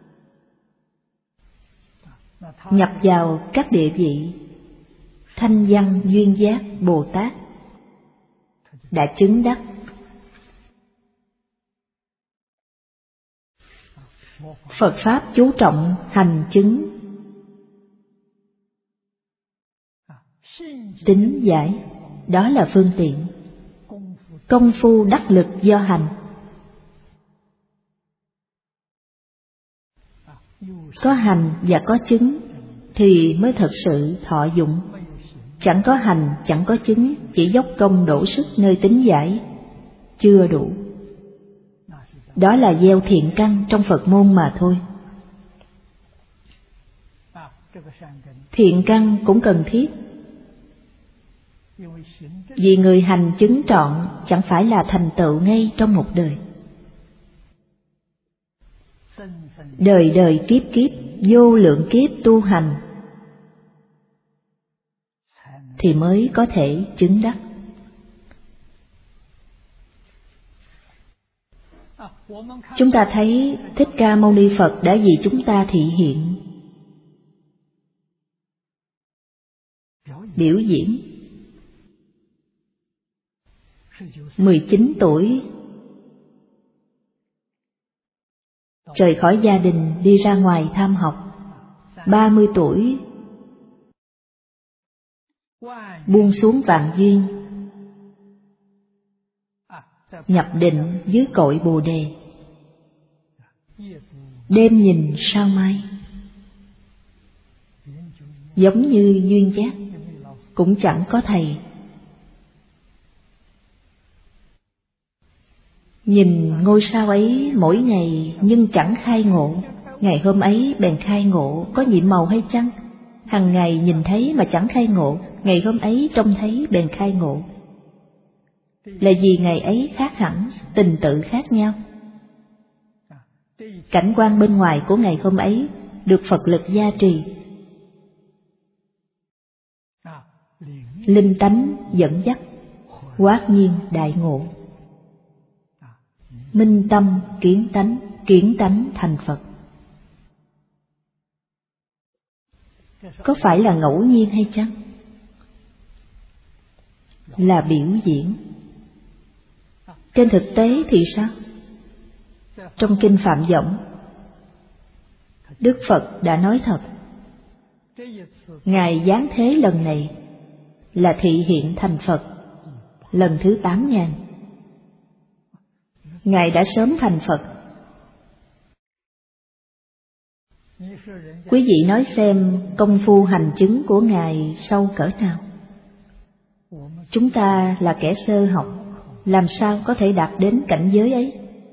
nhập vào các địa vị thanh văn duyên giác Bồ Tát, đã chứng đắc. Phật Pháp chú trọng hành chứng, tín giải, đó là phương tiện. Công phu đắc lực do hành. Có hành và có chứng thì mới thật sự thọ dụng. Chẳng có hành, chẳng có chứng, chỉ dốc công đổ sức nơi tín giải, chưa đủ. Đó là gieo thiện căn trong Phật môn mà thôi. Thiện căn cũng cần thiết, vì người hành chứng trọn chẳng phải là thành tựu ngay trong một đời. Đời đời kiếp kiếp, vô lượng kiếp tu hành thì mới có thể chứng đắc. Chúng ta thấy Thích Ca Mâu Ni Phật đã vì chúng ta thị hiện, biểu diễn. 19 tuổi rời khỏi gia đình đi ra ngoài tham học. 30 tuổi buông xuống vạn duyên, nhập định dưới cội Bồ Đề. Đêm nhìn sao mai, giống như duyên giác, cũng chẳng có thầy. Nhìn ngôi sao ấy mỗi ngày nhưng chẳng khai ngộ. Ngày hôm ấy bèn khai ngộ, có nhiệm màu hay chăng? Hằng ngày nhìn thấy mà chẳng khai ngộ, ngày hôm ấy trông thấy bèn khai ngộ. Là vì ngày ấy khác hẳn, tình tự khác nhau. Cảnh quan bên ngoài của ngày hôm ấy được Phật lực gia trì, linh tánh dẫn dắt, hoát nhiên đại ngộ. Minh tâm kiến tánh thành Phật. Có phải là ngẫu nhiên hay chăng? Là biểu diễn. Trên thực tế thì sao? Trong Kinh Phạm Võng, Đức Phật đã nói thật. Ngài giáng thế lần này là thị hiện thành Phật lần thứ 8.000. Ngài đã sớm thành Phật. Quý vị nói xem công phu hành chứng của Ngài sâu cỡ nào? Chúng ta là kẻ sơ học, làm sao có thể đạt đến cảnh giới ấy?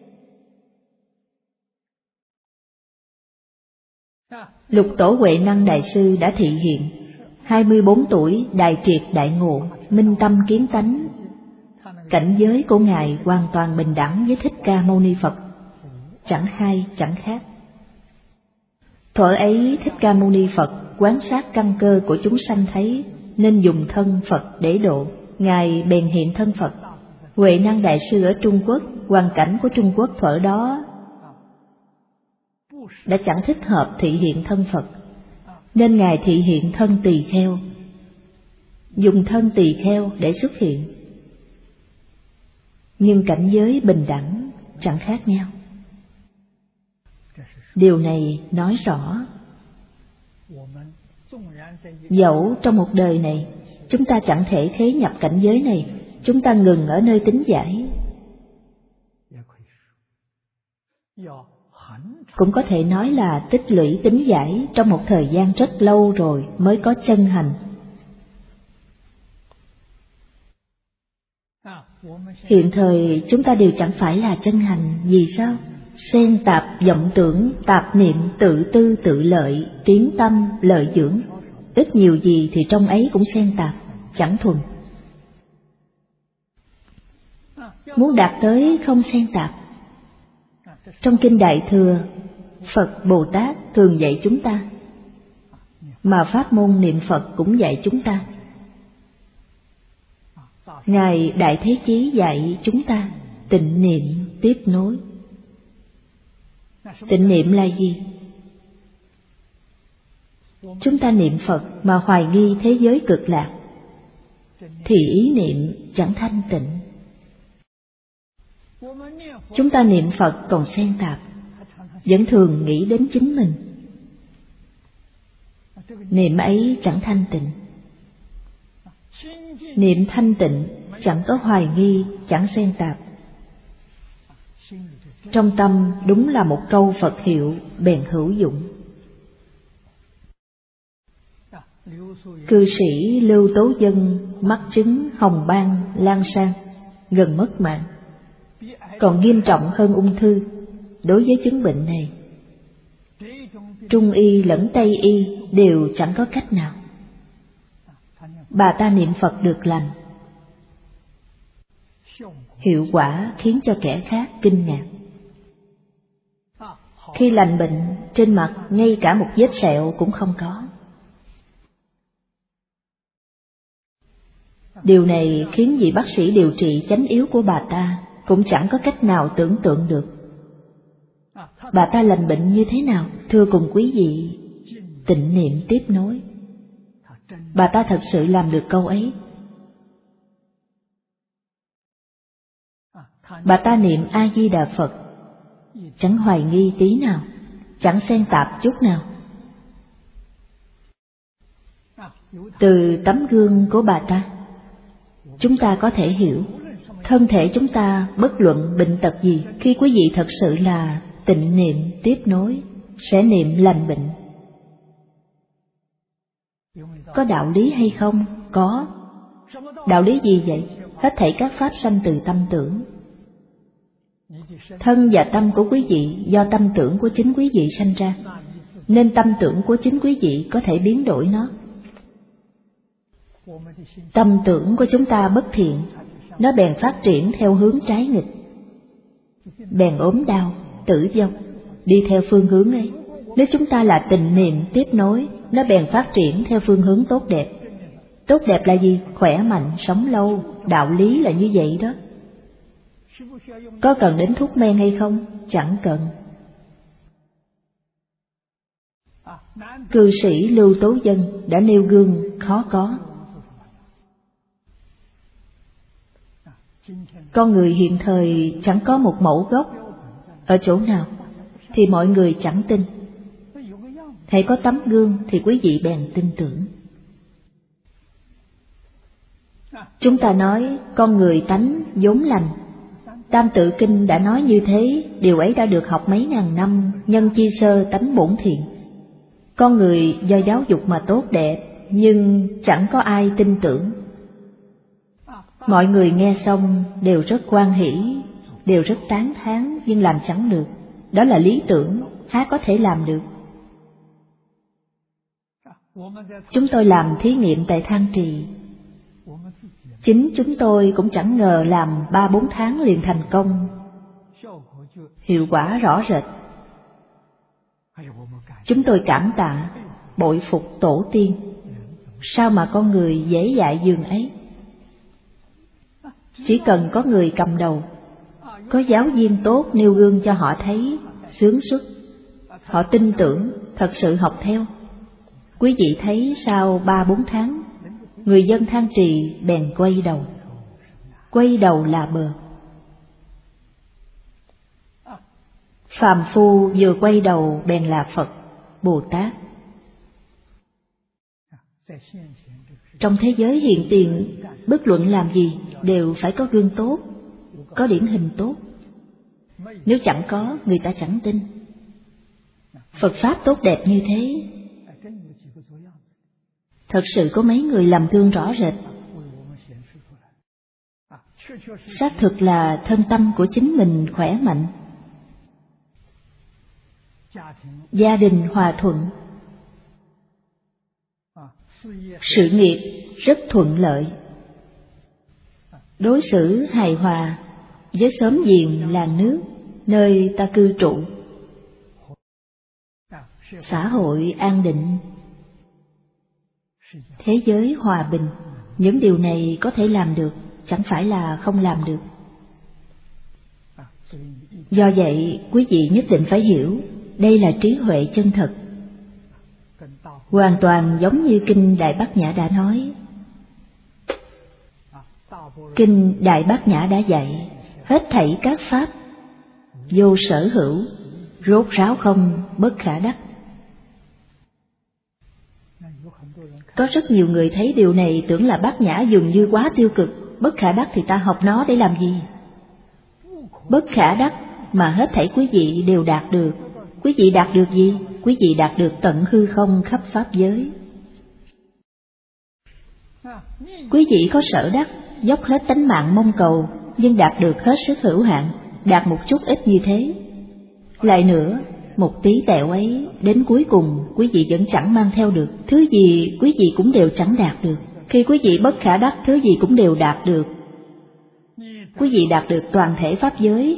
Lục Tổ Huệ Năng Đại Sư đã thị hiện. 24 tuổi đại triệt đại ngộ, minh tâm kiến tánh. Cảnh giới của Ngài hoàn toàn bình đẳng với Thích Ca Mâu Ni Phật, chẳng hai chẳng khác. Thuở ấy Thích Ca Mâu Ni Phật quan sát căn cơ của chúng sanh thấy nên dùng thân Phật để độ, Ngài bèn hiện thân Phật. Huệ Năng Đại Sư ở Trung Quốc, hoàn cảnh của Trung Quốc thuở đó đã chẳng thích hợp thị hiện thân Phật, nên Ngài thị hiện thân tỳ kheo, dùng thân tỳ kheo để xuất hiện. Nhưng cảnh giới bình đẳng chẳng khác nhau. Điều này nói rõ, dẫu trong một đời này chúng ta chẳng thể khế nhập cảnh giới này, chúng ta ngừng ở nơi tính giải. Cũng có thể nói là tích lũy tính giải trong một thời gian rất lâu rồi mới có chân hành. Hiện thời chúng ta đều chẳng phải là chân hành. Vì sao? Xen tạp vọng tưởng, tạp niệm, tự tư tự lợi, tiến tâm, lợi dưỡng. Ít nhiều gì thì trong ấy cũng xen tạp, chẳng thuần. Muốn đạt tới không xen tạp, trong Kinh Đại Thừa, Phật Bồ Tát thường dạy chúng ta, mà pháp môn niệm Phật cũng dạy chúng ta. Ngài Đại Thế Chí dạy chúng ta tịnh niệm tiếp nối. Tịnh niệm là gì? Chúng ta niệm Phật mà hoài nghi thế giới cực lạc thì ý niệm chẳng thanh tịnh. Chúng ta niệm Phật còn xen tạp, vẫn thường nghĩ đến chính mình. Niệm ấy chẳng thanh tịnh. Niệm thanh tịnh chẳng có hoài nghi, chẳng xen tạp. Trong tâm đúng là một câu Phật hiệu bèn hữu dụng. Cư sĩ Lưu Tố Dân mắc chứng hồng ban lan sang, gần mất mạng. Còn nghiêm trọng hơn ung thư. Đối với chứng bệnh này, Trung y lẫn Tây y đều chẳng có cách nào. Bà ta niệm Phật được lành. Hiệu quả khiến cho kẻ khác kinh ngạc. Khi lành bệnh, trên mặt ngay cả một vết sẹo cũng không có. Điều này khiến vị bác sĩ điều trị chánh yếu của bà ta cũng chẳng có cách nào tưởng tượng được. Bà ta lành bệnh như thế nào? Thưa cùng quý vị, tịnh niệm tiếp nối. Bà ta thật sự làm được câu ấy. Bà ta niệm A Di Đà Phật, chẳng hoài nghi tí nào, chẳng xen tạp chút nào. Từ tấm gương của bà ta, chúng ta có thể hiểu thân thể chúng ta bất luận bệnh tật gì, khi quý vị thật sự là tịnh niệm tiếp nối, sẽ niệm lành bệnh. Có đạo lý hay không? Có. Đạo lý gì vậy? Hết thảy các pháp sanh từ tâm tưởng. Thân và tâm của quý vị do tâm tưởng của chính quý vị sanh ra, nên tâm tưởng của chính quý vị có thể biến đổi nó. Tâm tưởng của chúng ta bất thiện, nó bèn phát triển theo hướng trái nghịch, bèn ốm đau, tử vong, đi theo phương hướng ấy. Nếu chúng ta là tịnh niệm tiếp nối, nó bèn phát triển theo phương hướng tốt đẹp. Tốt đẹp là gì? Khỏe mạnh, sống lâu. Đạo lý là như vậy đó. Có cần đến thuốc men hay không? Chẳng cần. Cư sĩ Lưu Tố Dân đã nêu gương khó có. Con người hiện thời chẳng có một mẫu gốc ở chỗ nào thì mọi người chẳng tin. Hãy có tấm gương thì quý vị bèn tin tưởng. Chúng ta nói con người tánh vốn lành. Tam Tự Kinh đã nói như thế, điều ấy đã được học mấy ngàn năm, nhân chi sơ tánh bổn thiện. Con người do giáo dục mà tốt đẹp, nhưng chẳng có ai tin tưởng. Mọi người nghe xong đều rất hoan hỷ, đều rất tán thán, nhưng làm chẳng được. Đó là lý tưởng, há có thể làm được. Chúng tôi làm thí nghiệm tại Thang Trì. Chính chúng tôi cũng chẳng ngờ làm 3-4 tháng liền thành công. Hiệu quả rõ rệt. Chúng tôi cảm tạ, bội phục tổ tiên. Sao mà con người dễ dại dường ấy? Chỉ cần có người cầm đầu, có giáo viên tốt nêu gương cho họ thấy, xướng xuất. Họ tin tưởng, thật sự học theo. Quý vị thấy sau 3-4 tháng, người dân Thang Trì bèn quay đầu. Quay đầu là bờ. Phàm phu vừa quay đầu bèn là Phật, Bồ Tát. Trong thế giới hiện tiền, bất luận làm gì đều phải có gương tốt, có điển hình tốt. Nếu chẳng có, người ta chẳng tin. Phật Pháp tốt đẹp như thế, thật sự có mấy người làm gương rõ rệt. Xác thực là thân tâm của chính mình khỏe mạnh, gia đình hòa thuận, sự nghiệp rất thuận lợi, đối xử hài hòa với xóm giềng làng nước nơi ta cư trụ, xã hội an định, thế giới hòa bình. Những điều này có thể làm được, chẳng phải là không làm được. Do vậy, quý vị nhất định phải hiểu, đây là trí huệ chân thật, hoàn toàn giống như Kinh Đại Bát Nhã đã nói. Kinh Đại Bát Nhã đã dạy, hết thảy các pháp vô sở hữu, rốt ráo không, bất khả đắc. Có rất nhiều người thấy điều này tưởng là Bát Nhã dường như quá tiêu cực, bất khả đắc thì ta học nó để làm gì? Bất khả đắc mà hết thảy quý vị đều đạt được. Quý vị đạt được gì? Quý vị đạt được tận hư không khắp pháp giới. Quý vị có sở đắc, dốc hết tánh mạng mong cầu, nhưng đạt được hết sức hữu hạn, đạt một chút ít như thế. Lại nữa, một tí tẹo ấy, đến cuối cùng quý vị vẫn chẳng mang theo được. Thứ gì quý vị cũng đều chẳng đạt được. Khi quý vị bất khả đắc, thứ gì cũng đều đạt được. Quý vị đạt được toàn thể pháp giới.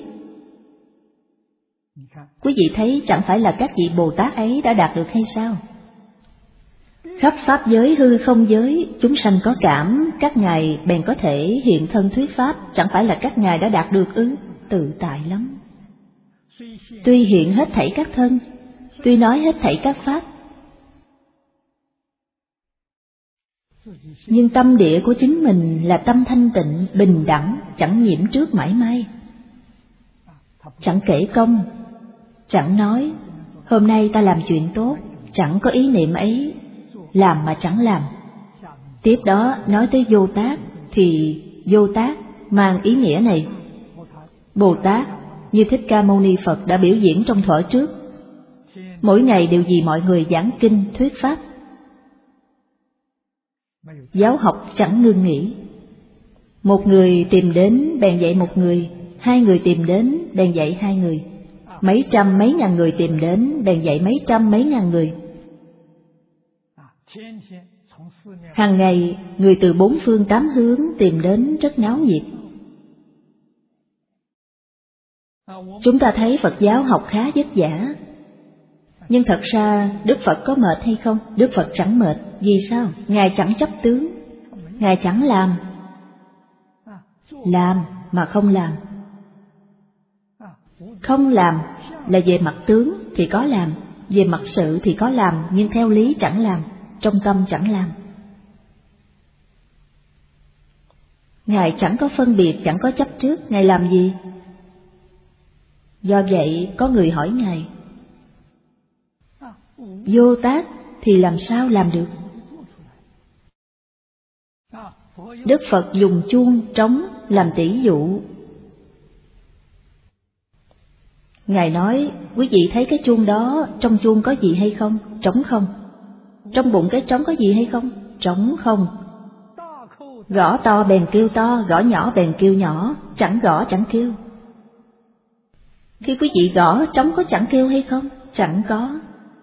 Quý vị thấy chẳng phải là các vị Bồ Tát ấy đã đạt được hay sao? Khắp pháp giới hư không giới, chúng sanh có cảm, các ngài bèn có thể hiện thân thuyết pháp, chẳng phải là các ngài đã đạt được ư? Tự tại lắm. Tuy hiện hết thảy các thân, tuy nói hết thảy các pháp, nhưng tâm địa của chính mình là tâm thanh tịnh, bình đẳng, chẳng nhiễm trước mãi may. Chẳng kể công, chẳng nói, hôm nay ta làm chuyện tốt, chẳng có ý niệm ấy, làm mà chẳng làm. Tiếp đó nói tới vô tác, thì vô tác mang ý nghĩa này. Bồ Tát như Thích Ca Mâu Ni Phật đã biểu diễn trong thuở trước, mỗi ngày đều vì mọi người giảng kinh thuyết pháp, giáo học chẳng ngưng nghỉ. Một người tìm đến bèn dạy một người, hai người tìm đến bèn dạy hai người, mấy trăm mấy ngàn người tìm đến bèn dạy mấy trăm mấy ngàn người. Hàng ngày người từ bốn phương tám hướng tìm đến rất náo nhiệt. Chúng ta thấy Phật giáo học khá vất vả, nhưng thật ra Đức Phật có mệt hay không? Đức Phật chẳng mệt. Vì sao? Ngài chẳng chấp tướng, Ngài chẳng làm. Làm mà không làm. Không làm là về mặt tướng thì có làm, về mặt sự thì có làm, nhưng theo lý chẳng làm, trong tâm chẳng làm. Ngài chẳng có phân biệt, chẳng có chấp trước, Ngài làm gì? Do vậy có người hỏi Ngài, vô tác thì làm sao làm được? Đức Phật dùng chuông, trống làm tỷ dụ. Ngài nói, quý vị thấy cái chuông đó, trong chuông có gì hay không? Trống không. Trong bụng cái trống có gì hay không? Trống không. Gõ to bèn kêu to, gõ nhỏ bèn kêu nhỏ, chẳng gõ chẳng kêu. Khi quý vị gõ, trống có chẳng kêu hay không? Chẳng có.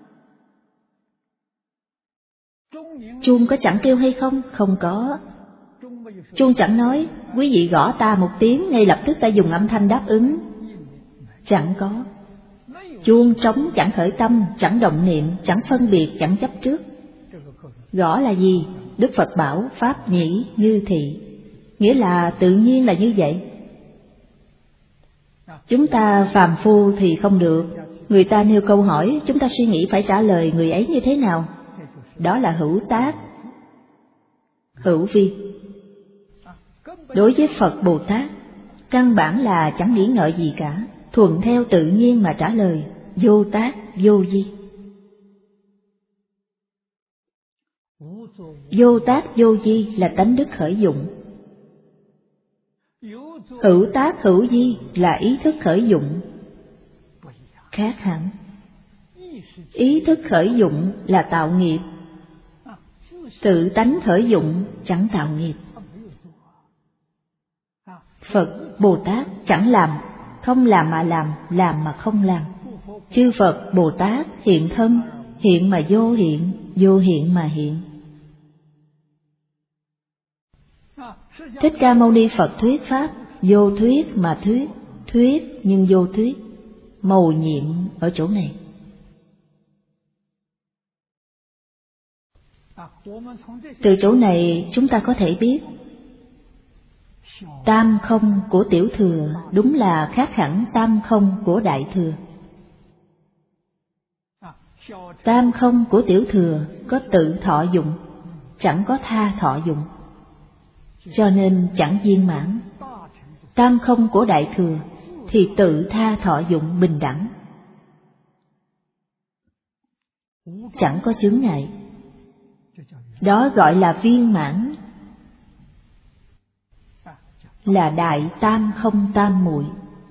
Chuông có chẳng kêu hay không? Không có. Chuông chẳng nói, quý vị gõ ta một tiếng, ngay lập tức ta dùng âm thanh đáp ứng. Chẳng có. Chuông trống chẳng khởi tâm, chẳng động niệm, chẳng phân biệt, chẳng chấp trước. Gõ là gì? Đức Phật bảo pháp nhĩ như thị, nghĩa là tự nhiên là như vậy. Chúng ta phàm phu thì không được. Người ta nêu câu hỏi, chúng ta suy nghĩ phải trả lời người ấy như thế nào? Đó là hữu tác, hữu vi. Đối với Phật Bồ Tát, căn bản là chẳng nghĩ ngợi gì cả, thuận theo tự nhiên mà trả lời, vô tác, vô vi. Vô tác vô vi là tánh đức khởi dụng. Hữu tác hữu di là ý thức khởi dụng, khác hẳn. Ý thức khởi dụng là tạo nghiệp, tự tánh khởi dụng chẳng tạo nghiệp. Phật, Bồ Tát chẳng làm, không làm mà làm mà không làm. Chư Phật, Bồ Tát hiện thân, hiện mà vô hiện, vô hiện mà hiện. Thích Ca Mâu Ni Phật thuyết Pháp, vô thuyết mà thuyết, thuyết nhưng vô thuyết, mầu nhiệm ở chỗ này. Từ chỗ này chúng ta có thể biết tam không của Tiểu Thừa đúng là khác hẳn tam không của Đại Thừa. Tam không của Tiểu Thừa có tự thọ dụng, chẳng có tha thọ dụng, cho nên chẳng viên mãn. Tam không của Đại Thừa thì tự tha thọ dụng bình đẳng, chẳng có chướng ngại. Đó gọi là viên mãn, là đại tam không tam muội.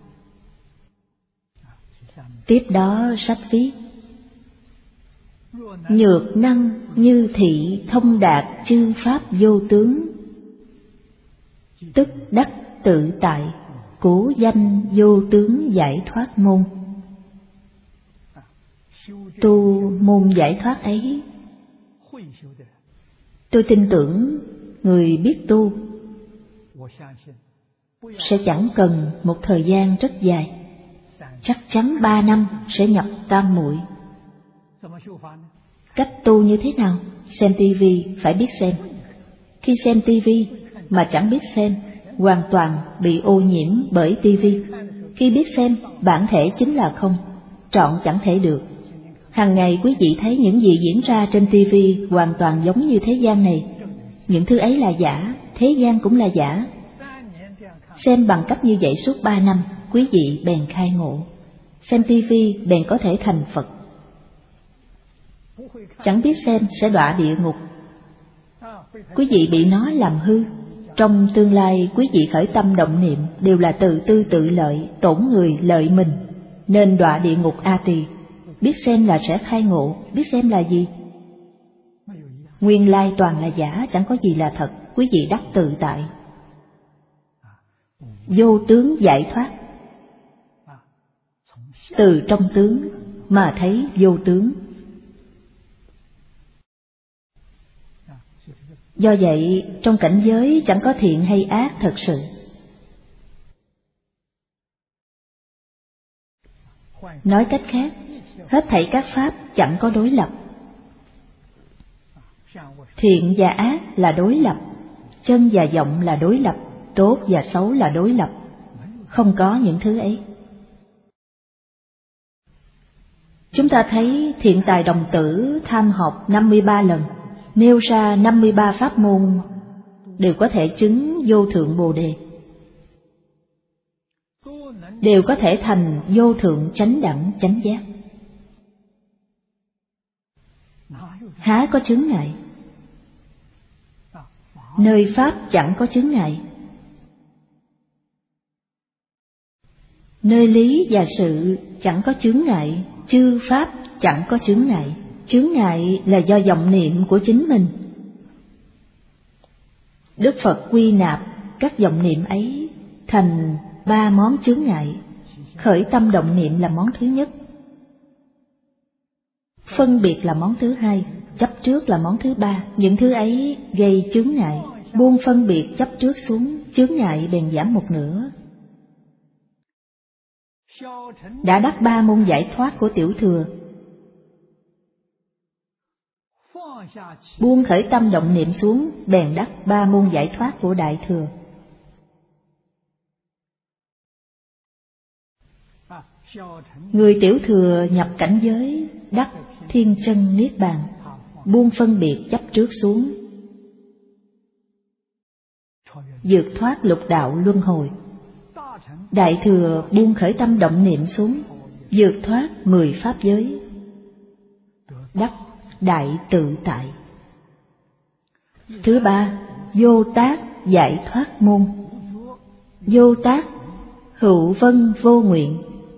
Tiếp đó sách viết: nhược năng như thị thông đạt chư pháp vô tướng, tức đắc tự tại, cố danh vô tướng giải thoát môn. Tu môn giải thoát ấy, tôi tin tưởng người biết tu sẽ chẳng cần một thời gian rất dài, chắc chắn 3 năm sẽ nhập tam muội. Cách tu như thế nào? Xem tivi phải biết xem. Khi xem tivi mà chẳng biết xem, hoàn toàn bị ô nhiễm bởi tivi. Khi biết xem, bản thể chính là không, trọn chẳng thể được. Hàng ngày quý vị thấy những gì diễn ra trên tivi hoàn toàn giống như thế gian này. Những thứ ấy là giả, thế gian cũng là giả. Xem bằng cách như vậy suốt 3 năm, quý vị bèn khai ngộ. Xem tivi bèn có thể thành Phật. Chẳng biết xem sẽ đọa địa ngục. Quý vị bị nó làm hư. Trong tương lai quý vị khởi tâm động niệm đều là tự tư tự lợi, tổn người lợi mình, nên đọa địa ngục A Tỳ. Biết xem là sẽ khai ngộ. Biết xem là gì? Nguyên lai toàn là giả, chẳng có gì là thật. Quý vị đắc tự tại, vô tướng giải thoát. Từ trong tướng mà thấy vô tướng. Do vậy, trong cảnh giới chẳng có thiện hay ác thật sự. Nói cách khác, hết thảy các pháp chẳng có đối lập. Thiện và ác là đối lập, chân và vọng là đối lập, tốt và xấu là đối lập. Không có những thứ ấy. Chúng ta thấy Thiện Tài Đồng Tử tham học 53 lần, nêu ra 53 pháp môn, đều có thể chứng vô thượng Bồ Đề, đều có thể thành vô thượng chánh đẳng chánh giác. Há có chướng ngại? Nơi pháp chẳng có chướng ngại. Nơi lý và sự chẳng có chướng ngại, chư pháp chẳng có chướng ngại. Chướng ngại là do vọng niệm của chính mình. Đức Phật quy nạp các vọng niệm ấy thành 3 món chướng ngại. Khởi tâm động niệm là món thứ nhất, phân biệt là món thứ hai, chấp trước là món thứ ba. Những thứ ấy gây chướng ngại. Buông phân biệt chấp trước xuống, chướng ngại bèn giảm một nửa. Đã đắc 3 môn giải thoát của Tiểu Thừa, buông khởi tâm động niệm xuống, bèn đắc 3 môn giải thoát của Đại Thừa. Người Tiểu Thừa nhập cảnh giới đắc thiên chân niết bàn, buông phân biệt chấp trước xuống, vượt thoát lục đạo luân hồi. Đại Thừa buông khởi tâm động niệm xuống, vượt thoát 10 pháp giới, đắc đại tự tại. Thứ ba, vô tác giải thoát môn. Vô tác, hữu vân vô nguyện.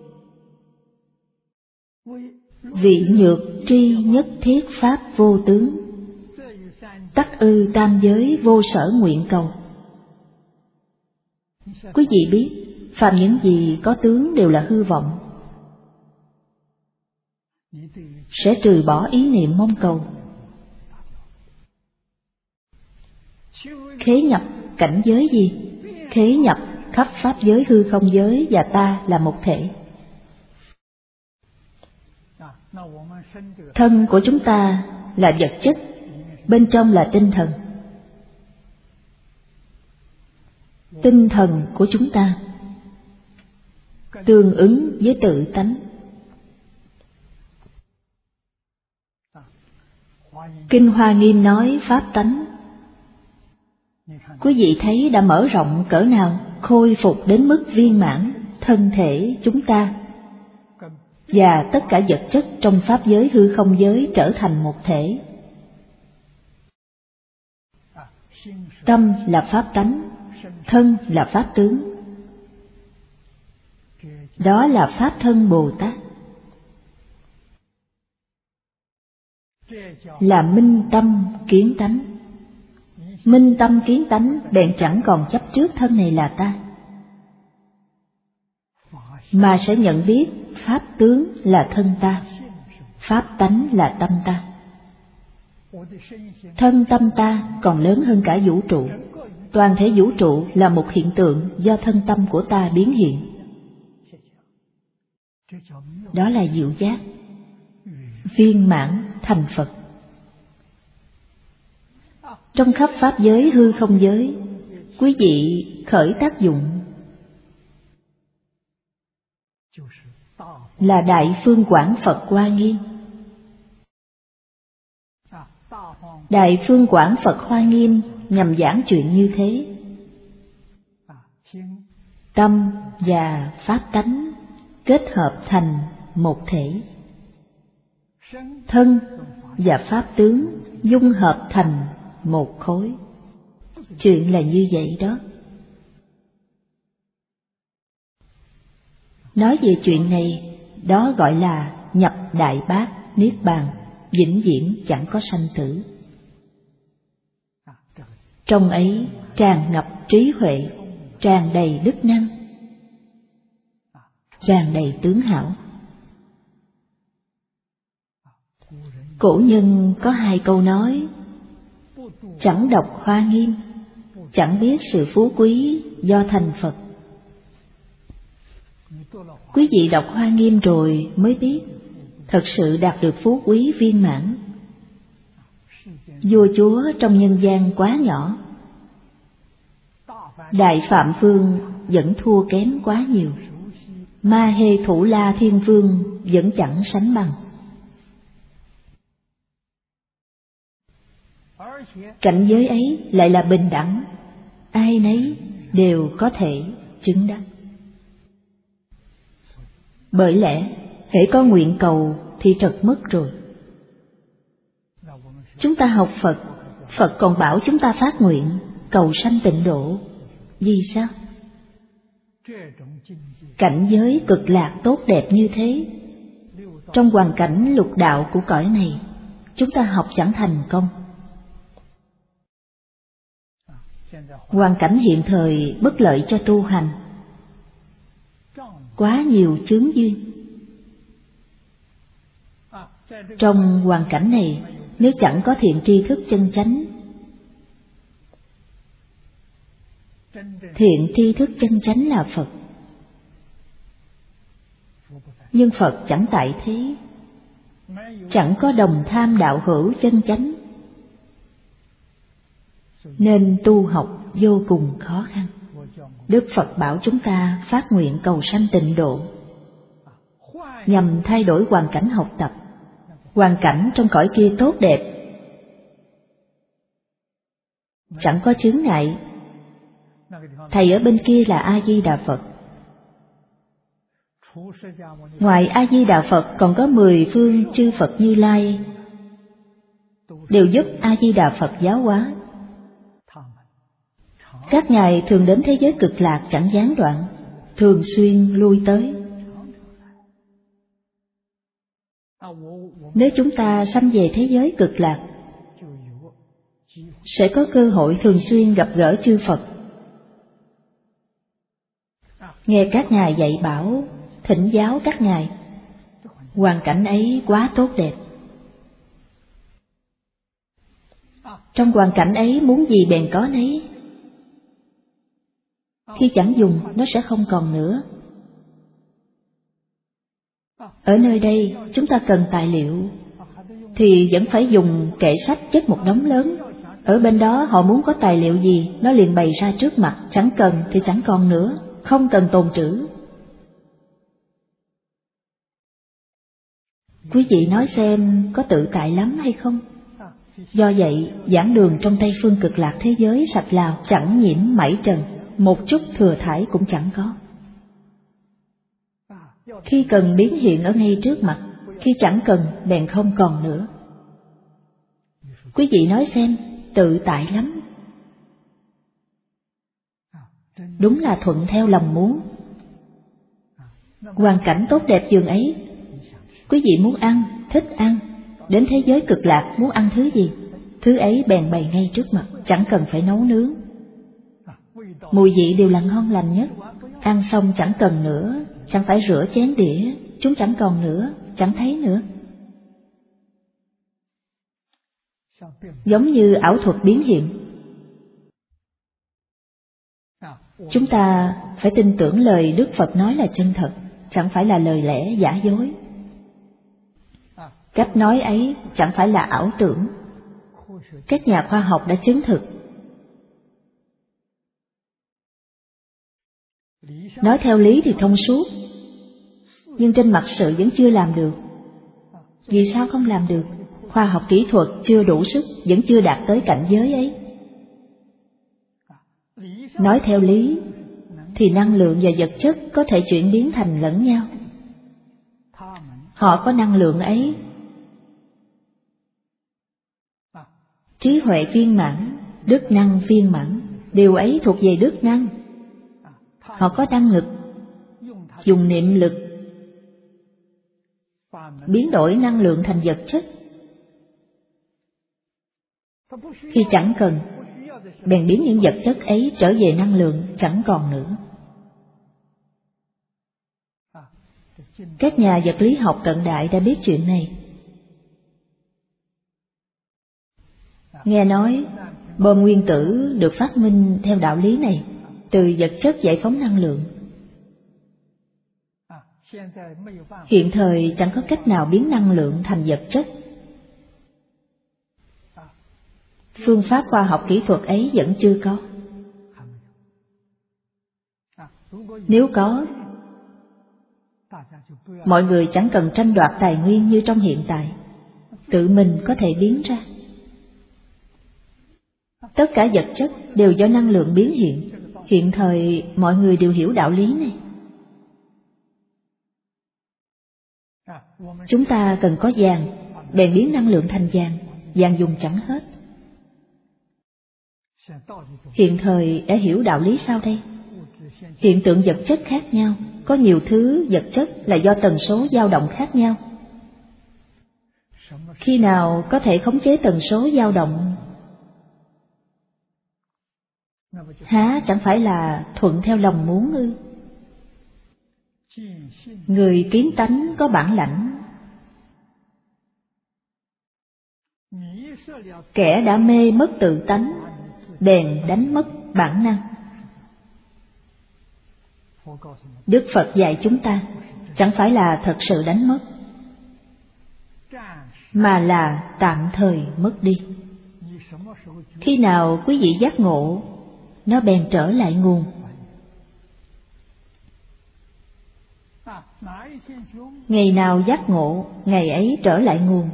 Vị nhược tri nhất thiết pháp vô tướng. Tắc ư tam giới vô sở nguyện cầu. Quý vị biết, phàm những gì có tướng đều là hư vọng, sẽ trừ bỏ ý niệm mong cầu. Khế nhập cảnh giới gì? Khế nhập khắp pháp giới hư không giới và ta là một thể. Thân của chúng ta là vật chất, bên trong là tinh thần. Tinh thần của chúng ta tương ứng với tự tánh. Kinh Hoa Nghiêm nói pháp tánh. Quý vị thấy đã mở rộng cỡ nào, khôi phục đến mức viên mãn thân thể chúng ta, và tất cả vật chất trong pháp giới hư không giới trở thành một thể. Tâm là pháp tánh, thân là pháp tướng. Đó là pháp thân Bồ Tát, là minh tâm kiến tánh. Minh tâm kiến tánh bèn chẳng còn chấp trước thân này là ta, mà sẽ nhận biết pháp tướng là thân ta, pháp tánh là tâm ta. Thân tâm ta còn lớn hơn cả vũ trụ. Toàn thể vũ trụ là một hiện tượng do thân tâm của ta biến hiện. Đó là diệu giác, viên mãn thành Phật. Trong khắp pháp giới hư không giới, quý vị khởi tác dụng là Đại Phương Quảng Phật Hoa Nghiêm. Đại Phương Quảng Phật Hoa Nghiêm nhằm giảng chuyện như thế. Tâm và pháp tánh kết hợp thành một thể. Thân và pháp tướng dung hợp thành một khối. Chuyện là như vậy đó. Nói về chuyện này, đó gọi là nhập Đại Bát Niết Bàn, vĩnh viễn chẳng có sanh tử. Trong ấy tràn ngập trí huệ, tràn đầy đức năng, tràn đầy tướng hảo. Cổ nhân có hai câu nói: chẳng đọc Hoa Nghiêm, chẳng biết sự phú quý do thành Phật. Quý vị đọc Hoa Nghiêm rồi mới biết, thật sự đạt được phú quý viên mãn. Vua chúa trong nhân gian quá nhỏ, Đại Phạm Vương vẫn thua kém quá nhiều, Ma Hê Thủ La Thiên Vương vẫn chẳng sánh bằng. Cảnh giới ấy lại là bình đẳng, ai nấy đều có thể chứng đắc. Bởi lẽ hễ có nguyện cầu thì trật mất rồi. Chúng ta học Phật, Phật còn bảo chúng ta phát nguyện cầu sanh tịnh độ. Vì sao? Cảnh giới cực lạc tốt đẹp như thế, trong hoàn cảnh lục đạo của cõi này, chúng ta học chẳng thành công. Hoàn cảnh hiện thời bất lợi cho tu hành, quá nhiều chướng duyên. Trong hoàn cảnh này, nếu chẳng có thiện tri thức chân chánh, thiện tri thức chân chánh là Phật, nhưng Phật chẳng tại thế, chẳng có đồng tham đạo hữu chân chánh, nên tu học vô cùng khó khăn. Đức Phật bảo chúng ta phát nguyện cầu sanh tịnh độ, nhằm thay đổi hoàn cảnh học tập. Hoàn cảnh trong cõi kia tốt đẹp, chẳng có chướng ngại. Thầy ở bên kia là A Di Đà Phật. Ngoài A Di Đà Phật còn có 10 phương chư Phật Như Lai, đều giúp A Di Đà Phật giáo hóa. Các ngài thường đến thế giới cực lạc chẳng gián đoạn, thường xuyên lui tới. Nếu chúng ta sanh về thế giới cực lạc, sẽ có cơ hội thường xuyên gặp gỡ chư Phật, nghe các ngài dạy bảo, thỉnh giáo các ngài. Hoàn cảnh ấy quá tốt đẹp. Trong hoàn cảnh ấy muốn gì bèn có nấy. Khi chẳng dùng, nó sẽ không còn nữa. Ở nơi đây, chúng ta cần tài liệu, thì vẫn phải dùng kệ sách chất một đống lớn. Ở bên đó họ muốn có tài liệu gì, nó liền bày ra trước mặt, chẳng cần thì chẳng còn nữa, không cần tồn trữ. Quý vị nói xem có tự tại lắm hay không? Do vậy, giảng đường trong Tây Phương Cực Lạc thế giới sạch lào, chẳng nhiễm mảy trần, một chút thừa thải cũng chẳng có. Khi cần biến hiện ở ngay trước mặt, khi chẳng cần bèn không còn nữa. Quý vị nói xem, tự tại lắm. Đúng là thuận theo lòng muốn. Hoàn cảnh tốt đẹp dường ấy, quý vị muốn ăn, thích ăn, đến thế giới cực lạc muốn ăn thứ gì, thứ ấy bèn bày ngay trước mặt, chẳng cần phải nấu nướng. Mùi vị đều là ngon lành nhất. Ăn xong chẳng cần nữa, chẳng phải rửa chén đĩa, chúng chẳng còn nữa, chẳng thấy nữa. Giống như ảo thuật biến hiện. Chúng ta phải tin tưởng lời Đức Phật nói là chân thật, chẳng phải là lời lẽ giả dối. Cách nói ấy chẳng phải là ảo tưởng. Các nhà khoa học đã chứng thực. Nói theo lý thì thông suốt, nhưng trên mặt sự vẫn chưa làm được. Vì sao không làm được? Khoa học kỹ thuật chưa đủ sức, vẫn chưa đạt tới cảnh giới ấy. Nói theo lý thì năng lượng và vật chất có thể chuyển biến thành lẫn nhau. Họ có năng lượng ấy. Trí huệ viên mãn, đức năng viên mãn, điều ấy thuộc về đức năng. Họ có năng lực, dùng niệm lực biến đổi năng lượng thành vật chất. Khi chẳng cần, bèn biến những vật chất ấy trở về năng lượng, chẳng còn nữa. Các nhà vật lý học cận đại đã biết chuyện này. Nghe nói, bom nguyên tử được phát minh theo đạo lý này, từ vật chất giải phóng năng lượng. Hiện thời chẳng có cách nào biến năng lượng thành vật chất. Phương pháp khoa học kỹ thuật ấy vẫn chưa có. Nếu có, mọi người chẳng cần tranh đoạt tài nguyên như trong hiện tại, tự mình có thể biến ra. Tất cả vật chất đều do năng lượng biến hiện. Hiện thời mọi người đều hiểu đạo lý này. Chúng ta cần có vàng, bèn biến năng lượng thành vàng, vàng dùng chẳng hết. Hiện thời đã hiểu đạo lý sao đây? Hiện tượng vật chất khác nhau, có nhiều thứ vật chất là do tần số dao động khác nhau. Khi nào có thể khống chế tần số dao động? Há chẳng phải là thuận theo lòng muốn ư? Người kiến tánh có bản lãnh. Kẻ đã mê mất tự tánh, bèn đánh mất bản năng. Đức Phật dạy chúng ta, chẳng phải là thật sự đánh mất, mà là tạm thời mất đi. Khi nào quý vị giác ngộ, nó bèn trở lại nguồn. Ngày nào giác ngộ, ngày ấy trở lại nguồn.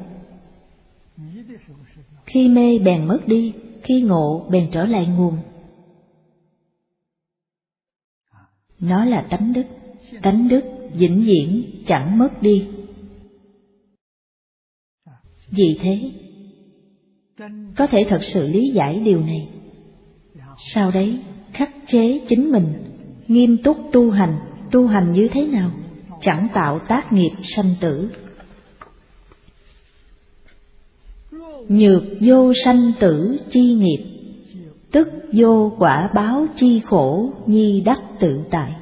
Khi mê bèn mất đi, khi ngộ bèn trở lại nguồn. Nó là tánh đức vĩnh viễn chẳng mất đi. Vì thế, có thể thật sự lý giải điều này. Sau đấy, khắc chế chính mình, nghiêm túc tu hành như thế nào? Chẳng tạo tác nghiệp sanh tử. Nhược vô sanh tử chi nghiệp, tức vô quả báo chi khổ, nhi đắc tự tại.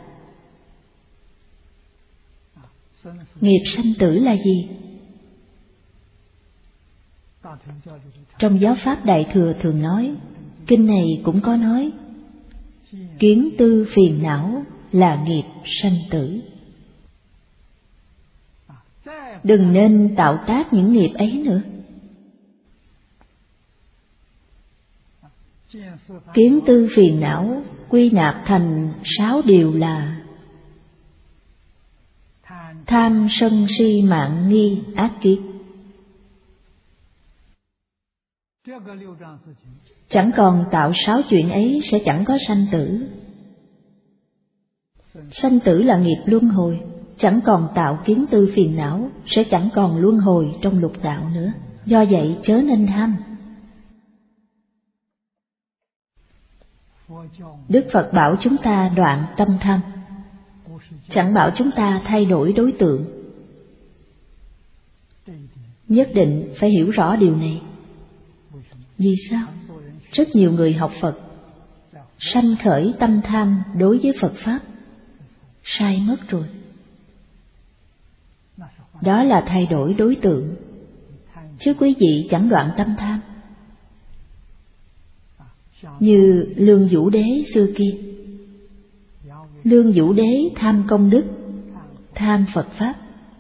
Nghiệp sanh tử là gì? Trong giáo pháp Đại Thừa thường nói, kinh này cũng có nói, kiến tư phiền não là nghiệp sanh tử. Đừng nên tạo tác những nghiệp ấy nữa. Kiến tư phiền não quy nạp thành 6 điều là tham sân si mạng nghi ác kiến. Chẳng còn tạo 6 chuyện ấy sẽ chẳng có sanh tử. Sanh tử là nghiệp luân hồi, chẳng còn tạo kiến tư phiền não sẽ chẳng còn luân hồi trong lục đạo nữa. Do vậy chớ nên tham. Đức Phật bảo chúng ta đoạn tâm tham, chẳng bảo chúng ta thay đổi đối tượng. Nhất định phải hiểu rõ điều này. Vì sao? Rất nhiều người học Phật sanh khởi tâm tham đối với Phật Pháp, sai mất rồi. Đó là thay đổi đối tượng, chứ quý vị chẳng đoạn tâm tham. Như Lương Vũ Đế xưa kia, Lương Vũ Đế tham công đức, tham Phật Pháp.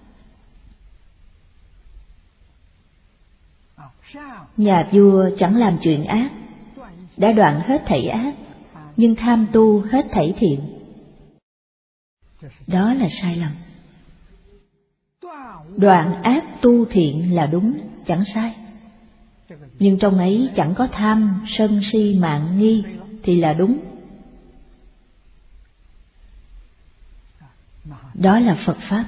Nhà vua chẳng làm chuyện ác, đã đoạn hết thảy ác, nhưng tham tu hết thảy thiện. Đó là sai lầm. Đoạn ác tu thiện là đúng, chẳng sai. Nhưng trong ấy chẳng có tham, sân si, mạng nghi thì là đúng. Đó là Phật Pháp.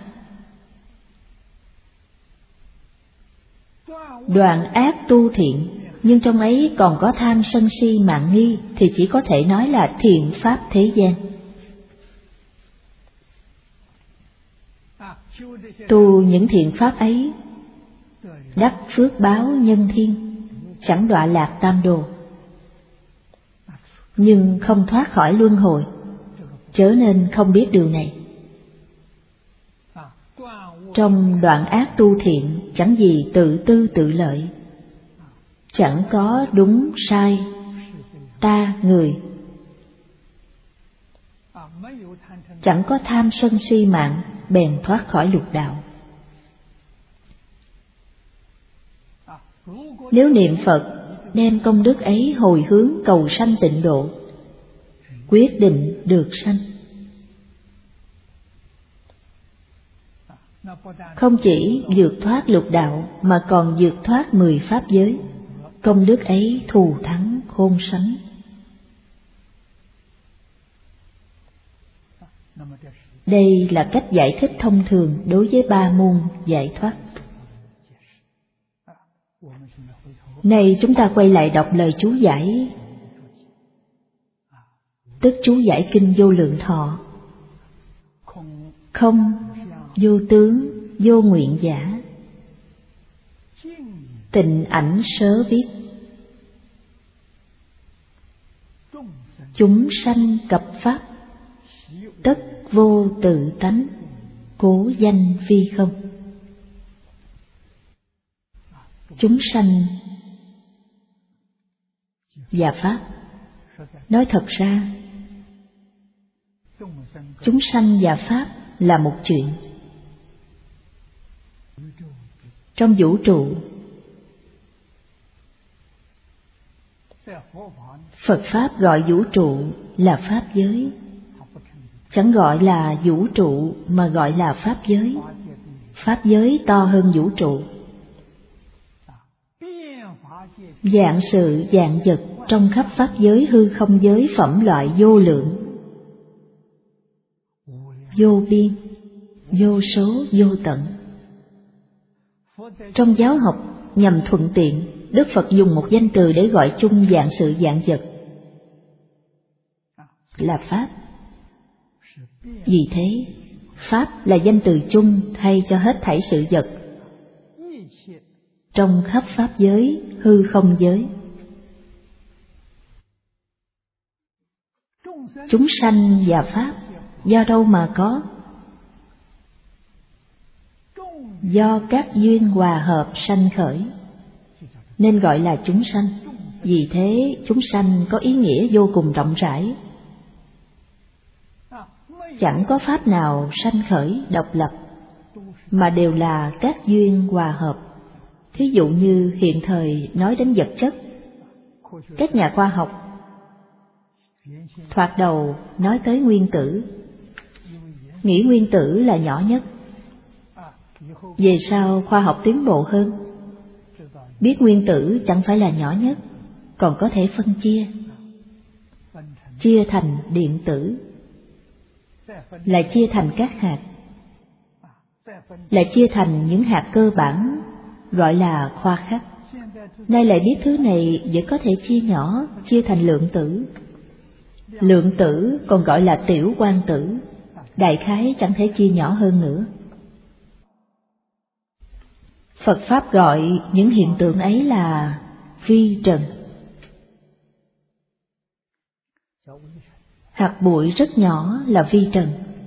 Đoạn ác tu thiện, nhưng trong ấy còn có tham, sân si, mạng nghi thì chỉ có thể nói là thiện pháp thế gian. Tu những thiện pháp ấy, đắc phước báo nhân thiên, chẳng đọa lạc tam đồ, nhưng không thoát khỏi luân hồi, chớ nên không biết điều này. Trong đoạn ác tu thiện chẳng gì tự tư tự lợi, chẳng có đúng sai, ta người, chẳng có tham sân si mạng, bèn thoát khỏi lục đạo. Nếu niệm Phật, đem công đức ấy hồi hướng cầu sanh tịnh độ, quyết định được sanh. Không chỉ vượt thoát lục đạo mà còn vượt thoát 10 pháp giới. Công đức ấy thù thắng khôn sánh. Đây là cách giải thích thông thường đối với 3 môn giải thoát. Này chúng ta quay lại đọc lời chú giải, tức chú giải kinh Vô Lượng Thọ. Không, vô tướng, vô nguyện giả, tịnh ảnh sớ viết. Chúng sanh cập pháp, tất vô tự tánh, cố danh phi không. Chúng sanh và pháp. Nói thật ra, chúng sanh và pháp là một chuyện. Trong vũ trụ, Phật Pháp gọi vũ trụ là pháp giới, chẳng gọi là vũ trụ mà gọi là pháp giới. Pháp giới to hơn vũ trụ. Vạn sự vạn vật trong khắp pháp giới hư không giới phẩm loại vô lượng, vô biên, vô số, vô tận. Trong giáo học nhằm thuận tiện, Đức Phật dùng một danh từ để gọi chung vạn sự vạn vật. là Pháp. Vì thế, Pháp là danh từ chung thay cho hết thảy sự vật trong khắp Pháp giới, hư không giới. Chúng sanh và Pháp do đâu mà có? Do các duyên hòa hợp sanh khởi, nên gọi là chúng sanh. Vì thế, chúng sanh có ý nghĩa vô cùng rộng rãi. Chẳng có pháp nào sanh khởi độc lập, mà đều là các duyên hòa hợp. Thí dụ như hiện thời nói đến vật chất, các nhà khoa học thoạt đầu nói tới nguyên tử, nghĩ nguyên tử là nhỏ nhất. Về sau khoa học tiến bộ hơn, biết nguyên tử chẳng phải là nhỏ nhất, còn có thể phân chia thành điện tử, lại chia thành các hạt, lại chia thành những hạt cơ bản, gọi là khoa khắc. Nay lại biết thứ này vẫn có thể chia nhỏ, chia thành lượng tử. Lượng tử còn gọi là tiểu quang tử, đại khái chẳng thể chia nhỏ hơn nữa. Phật Pháp gọi những hiện tượng ấy là vi trần. Hạt bụi rất nhỏ là vi trần.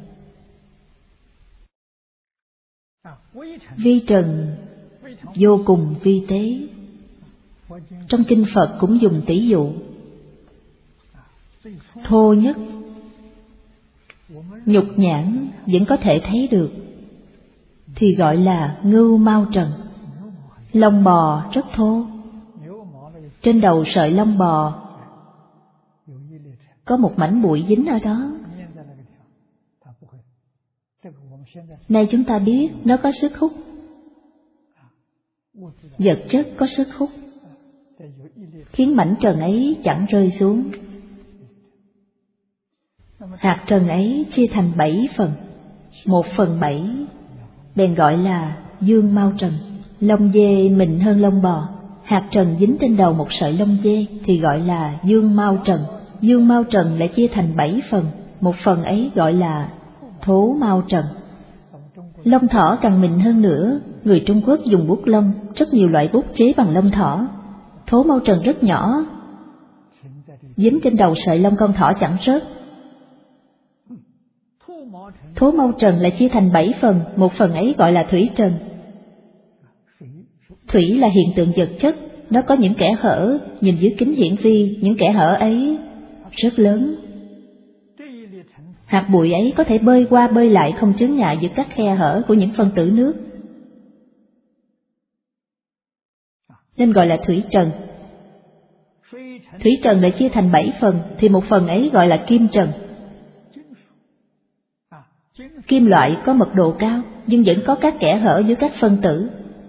Vi trần vô cùng vi tế. Trong kinh Phật cũng dùng tỷ dụ. Thô nhất, nhục nhãn vẫn có thể thấy được, thì gọi là ngưu mao trần. Lông bò rất thô, trên đầu sợi lông bò có một mảnh bụi dính ở đó. Nay chúng ta biết nó có sức hút. Vật chất có sức hút, khiến mảnh trần ấy chẳng rơi xuống. Hạt trần ấy chia thành 7 phần, 1/7 bèn gọi là dương mao trần. Lông dê mịn hơn lông bò, hạt trần dính trên đầu một sợi lông dê thì gọi là dương mao trần. Dương mao trần lại chia thành 7 phần, 1 phần ấy gọi là thố mao trần. Lông thỏ càng mịn hơn nữa, người Trung Quốc dùng bút lông, rất nhiều loại bút chế bằng lông thỏ. Thố mao trần rất nhỏ, dính trên đầu sợi lông con thỏ chẳng rớt. Thố mao trần lại chia thành 7 phần, 1 phần ấy gọi là thủy trần. Thủy là hiện tượng vật chất, nó có những kẽ hở, nhìn dưới kính hiển vi, những kẽ hở ấy rất lớn. Hạt bụi ấy có thể bơi qua bơi lại không chướng ngại giữa các khe hở của những phân tử nước, nên gọi là thủy trần. Thủy trần lại chia thành 7 phần, thì 1 phần ấy gọi là kim trần. Kim loại có mật độ cao, nhưng vẫn có các kẽ hở giữa các phân tử.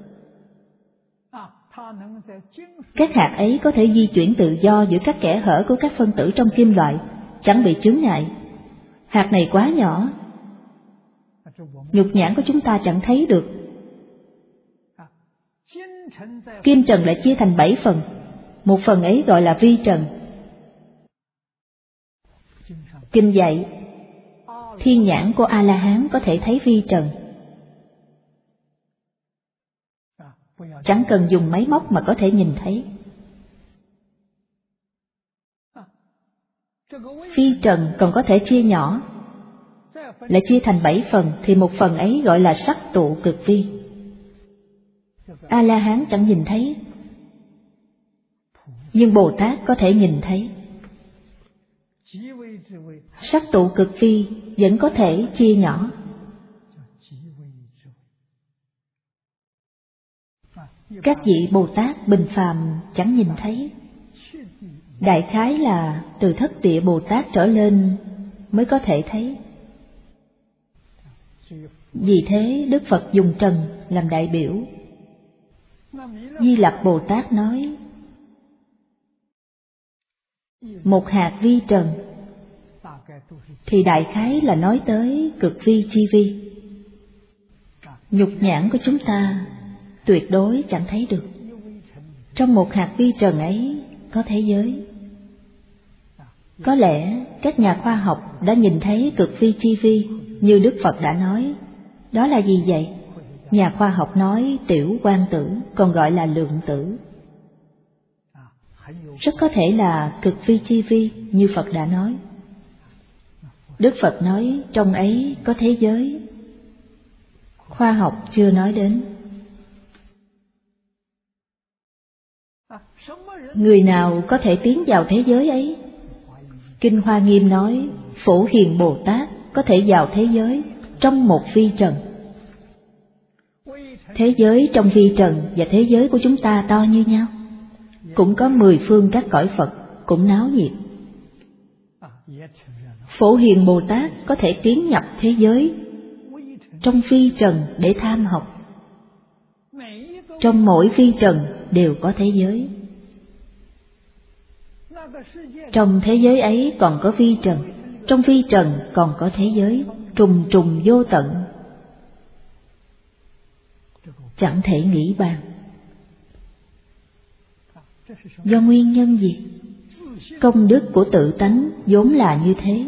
Các hạt ấy có thể di chuyển tự do giữa các kẽ hở của các phân tử trong kim loại, chẳng bị chướng ngại. Hạt này quá nhỏ, nhục nhãn của chúng ta chẳng thấy được. Kim trần lại chia thành 7 phần, 1 phần ấy gọi là vi trần. Kinh dạy, thiên nhãn của A-la-hán có thể thấy vi trần. Chẳng cần dùng máy móc mà có thể nhìn thấy. Vi trần còn có thể chia nhỏ, lại chia thành 7 phần, thì 1 phần ấy gọi là sắc tụ cực vi. A-la-hán chẳng nhìn thấy, nhưng Bồ Tát có thể nhìn thấy. Sắc tụ cực vi vẫn có thể chia nhỏ. Các vị Bồ Tát bình phàm chẳng nhìn thấy. Đại khái là từ Thất Địa Bồ Tát trở lên mới có thể thấy. Vì thế Đức Phật dùng trần làm đại biểu. Di Lặc Bồ Tát nói, một hạt vi trần thì đại khái là nói tới cực vi chi vi. Nhục nhãn của chúng ta tuyệt đối chẳng thấy được. Trong một hạt vi trần ấy có thế giới. Có lẽ các nhà khoa học đã nhìn thấy cực phi chi vi như Đức Phật đã nói. Đó là gì vậy? Nhà khoa học nói tiểu quang tử, còn gọi là lượng tử. Rất có thể là cực phi chi vi như Phật đã nói. Đức Phật nói trong ấy có thế giới, khoa học chưa nói đến. Người nào có thể tiến vào thế giới ấy? Kinh Hoa Nghiêm nói Phổ Hiền Bồ Tát có thể vào thế giới trong một phi trần. Thế giới trong phi trần và thế giới của chúng ta to như nhau. Cũng có 10 phương các cõi Phật, cũng náo nhiệt. Phổ Hiền Bồ Tát có thể tiến nhập thế giới trong phi trần để tham học. Trong mỗi phi trần đều có thế giới. Trong thế giới ấy còn có phi trần, trong phi trần còn có thế giới, trùng trùng vô tận, chẳng thể nghĩ bàn. Do nguyên nhân gì? Công đức của tự tánh vốn là như thế.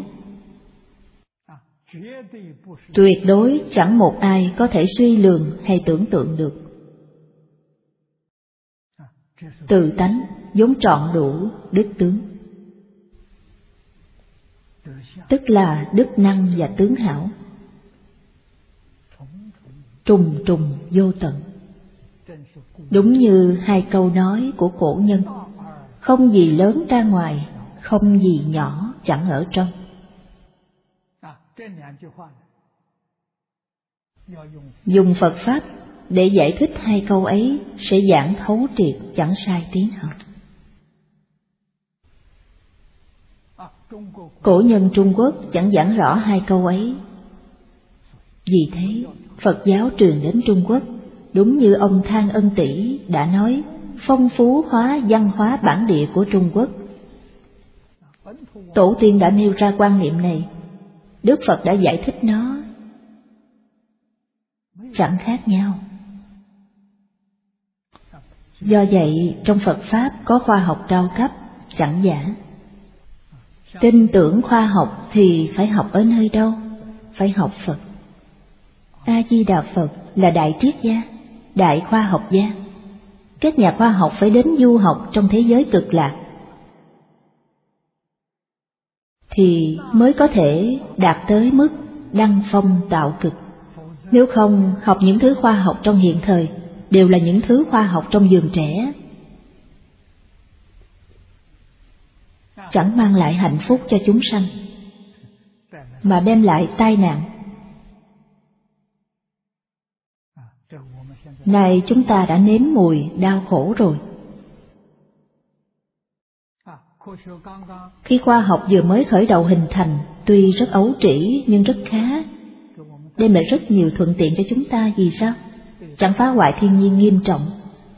Tuyệt đối chẳng một ai có thể suy lường hay tưởng tượng được. Tự tánh vốn trọn đủ đức tướng, tức là đức năng và tướng hảo, trùng trùng vô tận. Đúng như hai câu nói của cổ nhân: không gì lớn ra ngoài, không gì nhỏ chẳng ở trong. Dùng Phật Pháp để giải thích hai câu ấy sẽ giảng thấu triệt, chẳng sai tí nào. Cổ nhân Trung Quốc chẳng giảng rõ hai câu ấy. Vì thế, Phật giáo truyền đến Trung Quốc, đúng như ông Thang Ân Tỷ đã nói, phong phú hóa văn hóa bản địa của Trung Quốc. Tổ tiên đã nêu ra quan niệm này, Đức Phật đã giải thích nó, chẳng khác nhau. Do vậy, trong Phật Pháp có khoa học cao cấp, chẳng giả. Tin tưởng khoa học thì phải học ở nơi đâu? Phải học Phật. A-di-đà Phật là đại triết gia, đại khoa học gia. Các nhà khoa học phải đến du học trong thế giới cực lạc thì mới có thể đạt tới mức đăng phong tạo cực. Nếu không, học những thứ khoa học trong hiện thời đều là những thứ khoa học trong vườn trẻ, chẳng mang lại hạnh phúc cho chúng sanh, mà đem lại tai nạn. Nay chúng ta đã nếm mùi đau khổ rồi. Khi khoa học vừa mới khởi đầu hình thành, tuy rất ấu trĩ nhưng rất khá, đem lại rất nhiều thuận tiện cho chúng ta. Vì sao? Chẳng phá hoại thiên nhiên nghiêm trọng.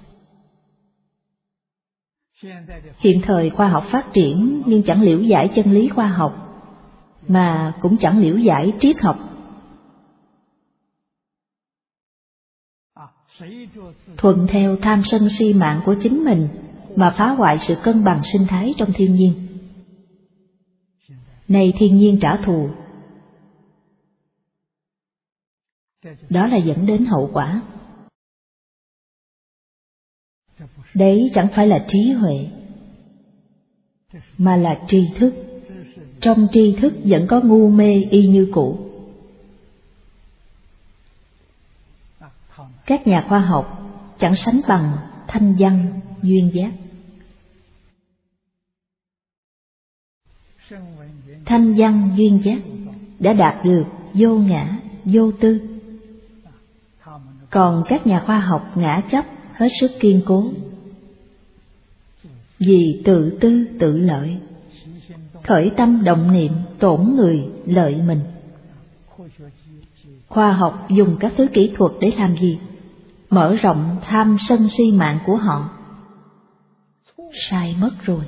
Hiện thời khoa học phát triển nhưng chẳng liễu giải chân lý khoa học, mà cũng chẳng liễu giải triết học. Thuận theo tham sân si mạng của chính mình mà phá hoại sự cân bằng sinh thái trong thiên nhiên. Nay thiên nhiên trả thù, đó là dẫn đến hậu quả. Đấy chẳng phải là trí huệ, mà là tri thức. Trong tri thức vẫn có ngu mê y như cũ. Các nhà khoa học chẳng sánh bằng thanh văn duyên giác. Thanh văn duyên giác đã đạt được vô ngã, vô tư. Còn các nhà khoa học ngã chấp hết sức kiên cố, vì tự tư tự lợi, khởi tâm động niệm tổn người lợi mình. Khoa học dùng các thứ kỹ thuật để làm gì? Mở rộng tham sân si mạng của họ. Sai mất rồi.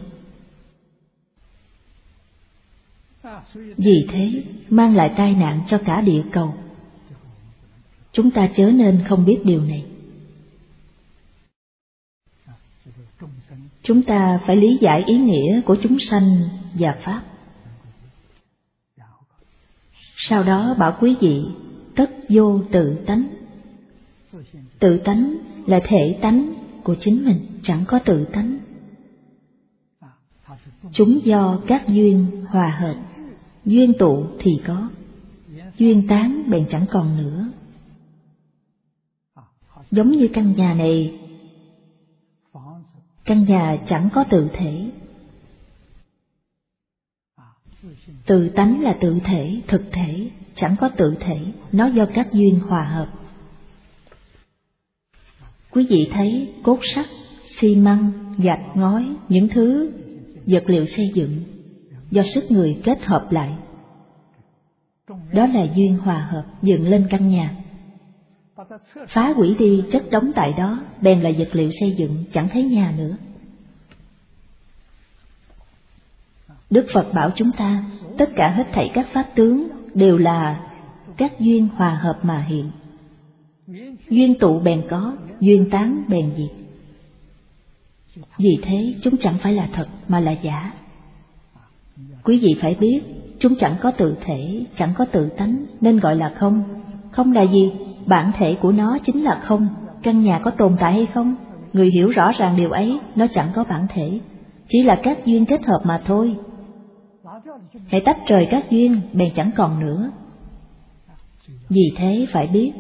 Vì thế mang lại tai nạn cho cả địa cầu. Chúng ta chớ nên không biết điều này. Chúng ta phải lý giải ý nghĩa của chúng sanh và Pháp. Sau đó bảo quý vị tất vô tự tánh. Tự tánh là thể tánh của chính mình, chẳng có tự tánh. Chúng do các duyên hòa hợp, duyên tụ thì có, duyên tán bèn chẳng còn nữa. Giống như căn nhà này, căn nhà chẳng có tự thể. Tự tánh là tự thể, thực thể, chẳng có tự thể, nó do các duyên hòa hợp. Quý vị thấy cốt sắt, xi măng, gạch, ngói, những thứ vật liệu xây dựng do sức người kết hợp lại. Đó là duyên hòa hợp dựng lên căn nhà. Phá hủy đi chất đóng tại đó, bèn là vật liệu xây dựng, chẳng thấy nhà nữa. Đức Phật bảo chúng ta, tất cả hết thảy các pháp tướng đều là các duyên hòa hợp mà hiện. Duyên tụ bèn có, duyên tán bèn diệt. Vì thế chúng chẳng phải là thật mà là giả. Quý vị phải biết, chúng chẳng có tự thể, chẳng có tự tánh, nên gọi là không. Không là gì? Bản thể của nó chính là không. Căn nhà có tồn tại hay không? Người hiểu rõ ràng điều ấy, nó chẳng có bản thể, chỉ là các duyên kết hợp mà thôi. Hãy tách rời các duyên, bèn chẳng còn nữa. Vì thế phải biết,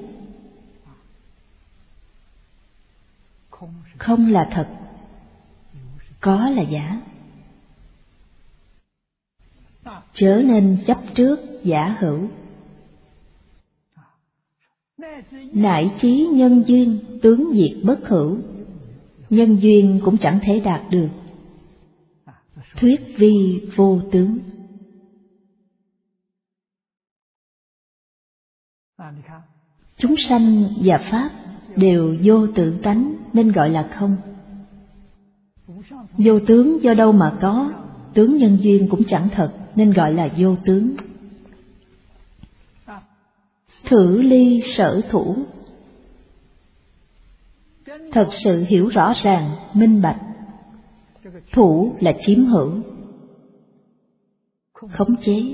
không là thật, có là giả. Chớ nên chấp trước giả hữu. Nại chí nhân duyên, tướng diệt bất hữu. Nhân duyên cũng chẳng thể đạt được. Thuyết vi vô tướng. Chúng sanh và pháp đều vô tự tánh nên gọi là không. Vô tướng do đâu mà có, tướng nhân duyên cũng chẳng thật nên gọi là vô tướng. Thử ly sở thủ. Thật sự hiểu rõ ràng, minh bạch. Thủ là chiếm hữu, khống chế.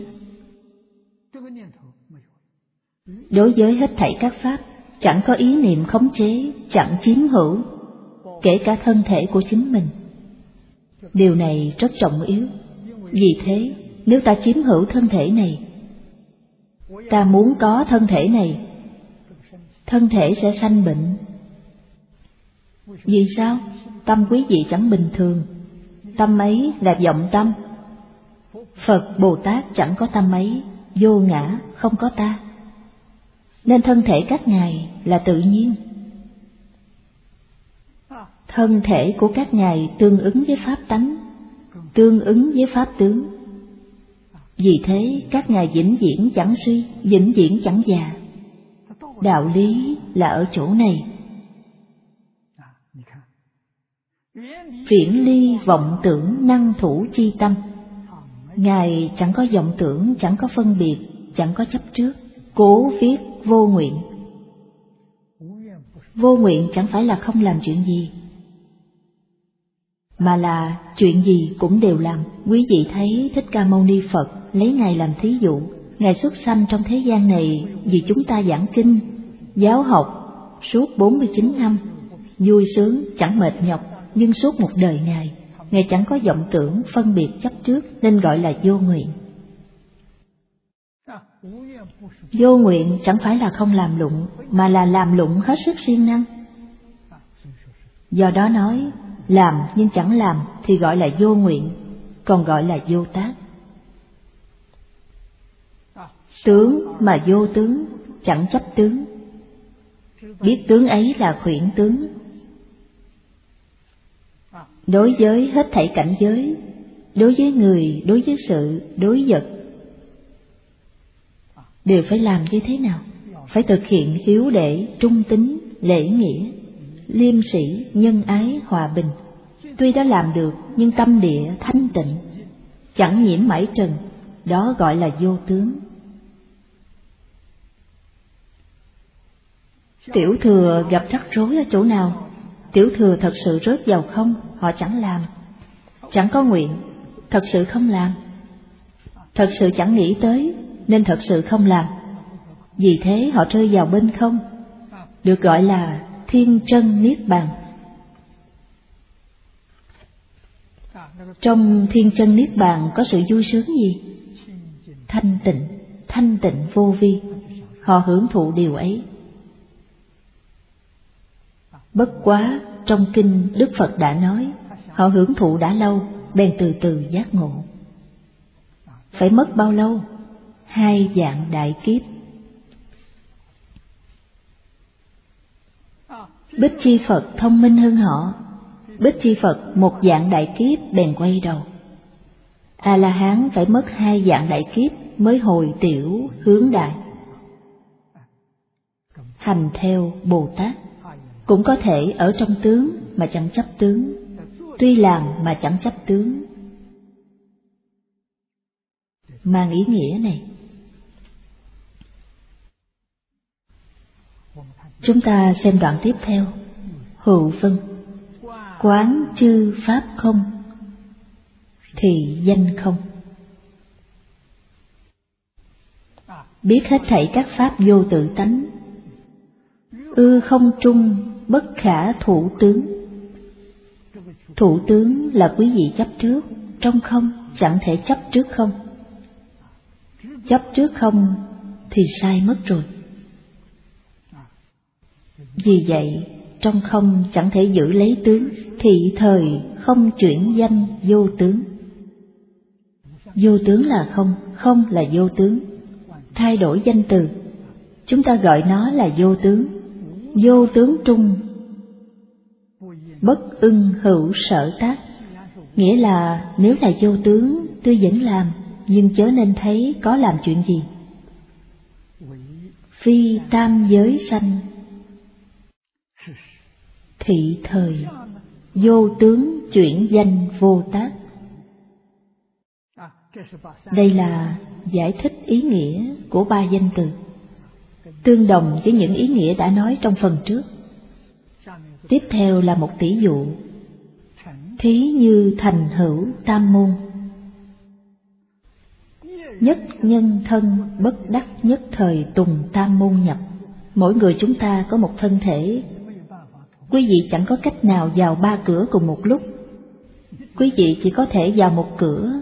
Đối với hết thảy các pháp, chẳng có ý niệm khống chế, chẳng chiếm hữu, kể cả thân thể của chính mình. Điều này rất trọng yếu. Vì thế, nếu ta chiếm hữu thân thể này, ta muốn có thân thể này, thân thể sẽ sanh bệnh. Vì sao? Tâm quý vị chẳng bình thường. Tâm ấy là vọng tâm. Phật Bồ Tát chẳng có tâm ấy, vô ngã, không có ta. Nên thân thể các ngài là tự nhiên. Thân thể của các ngài tương ứng với pháp tánh, tương ứng với pháp tướng. Vì thế các ngài vĩnh viễn chẳng suy, vĩnh viễn chẳng già. Đạo lý là ở chỗ này. Viễn ly vọng tưởng năng thủ chi tâm. Ngài chẳng có vọng tưởng, chẳng có phân biệt, chẳng có chấp trước. Cố viết vô nguyện. Vô nguyện chẳng phải là không làm chuyện gì, mà là chuyện gì cũng đều làm. Quý vị thấy Thích Ca Mâu Ni Phật lấy Ngài làm thí dụ. Ngài xuất sanh trong thế gian này vì chúng ta giảng kinh, giáo học suốt 49 năm, vui sướng, chẳng mệt nhọc. Nhưng suốt một đời Ngài chẳng có vọng tưởng, phân biệt, chấp trước, nên gọi là vô nguyện. Vô nguyện chẳng phải là không làm lụng, mà là làm lụng hết sức siêng năng. Do đó nói, làm nhưng chẳng làm thì gọi là vô nguyện, còn gọi là vô tác. Tướng mà vô tướng, chẳng chấp tướng. Biết tướng ấy là khuyển tướng. Đối với hết thảy cảnh giới, đối với người, đối với sự, đối vật, đều phải làm như thế nào? Phải thực hiện hiếu đệ, trung tín, lễ nghĩa, liêm sĩ, nhân ái, hòa bình. Tuy đã làm được, nhưng tâm địa thanh tịnh, chẳng nhiễm mảy trần, đó gọi là vô tướng. Tiểu thừa gặp rắc rối ở chỗ nào? Tiểu thừa thật sự rớt vào không, họ chẳng làm. Chẳng có nguyện, thật sự không làm. Thật sự chẳng nghĩ tới, nên thật sự không làm. Vì thế họ rơi vào bên không, được gọi là thiên chân niết bàn. Trong thiên chân niết bàn có sự vui sướng gì? Thanh tịnh vô vi. Họ hưởng thụ điều ấy. Bất quá trong kinh Đức Phật đã nói, họ hưởng thụ đã lâu, bèn từ từ giác ngộ. Phải mất bao lâu? 2 vạn đại kiếp. Bích Chi Phật thông minh hơn họ. Bích Chi Phật 1 vạn đại kiếp bèn quay đầu. A-la-hán phải mất 2 vạn đại kiếp mới hồi tiểu hướng đại. Hành theo Bồ Tát cũng có thể ở trong tướng mà chẳng chấp tướng, tuy làm mà chẳng chấp tướng. Mang ý nghĩa này. Chúng ta xem đoạn tiếp theo. Hữu vân, quán chư pháp không, thì danh không. Biết hết thảy các pháp vô tự tánh, ư không trung bất khả thủ tướng. Thủ tướng là quý vị chấp trước, trong không chẳng thể chấp trước không. Chấp trước không thì sai mất rồi. Vì vậy, trong không chẳng thể giữ lấy tướng, thị thời không chuyển danh vô tướng. Vô tướng là không, không là vô tướng. Thay đổi danh từ, chúng ta gọi nó là vô tướng. Vô tướng trung, bất ưng hữu sở tác. Nghĩa là nếu là vô tướng, tuy vẫn làm, nhưng chớ nên thấy có làm chuyện gì. Phi tam giới sanh, thị thời vô tướng chuyển danh vô tác. Đây là giải thích ý nghĩa của 3 danh từ, tương đồng với những ý nghĩa đã nói trong phần trước. Tiếp theo là một tỷ dụ. Thí như thành hữu tam môn, nhất nhân thân bất đắc nhất thời tùng tam môn nhập. Mỗi người chúng ta có một thân thể. Quý vị chẳng có cách nào vào 3 cửa cùng một lúc. Quý vị chỉ có thể vào một cửa.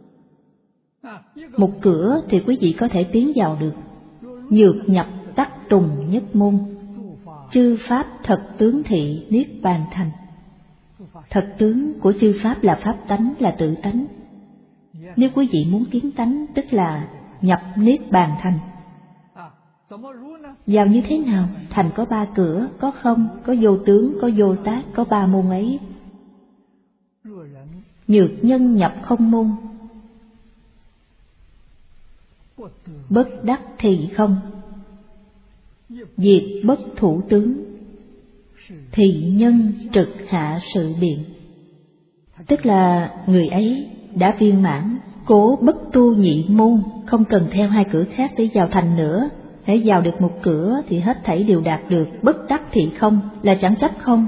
Một cửa thì quý vị có thể tiến vào được. Nhược nhập tắc tùng nhất môn, chư pháp thật tướng thị niết bàn thành. Thật tướng của chư pháp là pháp tánh, là tự tánh. Nếu quý vị muốn kiến tánh, tức là nhập niết bàn thành. Vào như thế nào? Thành có 3 cửa, có không, có vô tướng, có vô tác, có 3 môn ấy. Nhược nhân nhập không môn, bất đắc thì không, diệt bất thủ tướng, thì nhân trực hạ sự biện. Tức là người ấy đã viên mãn, cố bất tu nhị môn, không cần theo 2 cửa khác để vào thành nữa. Hãy vào được một cửa thì hết thảy đều đạt được. Bất đắc thị không là chẳng chấp không.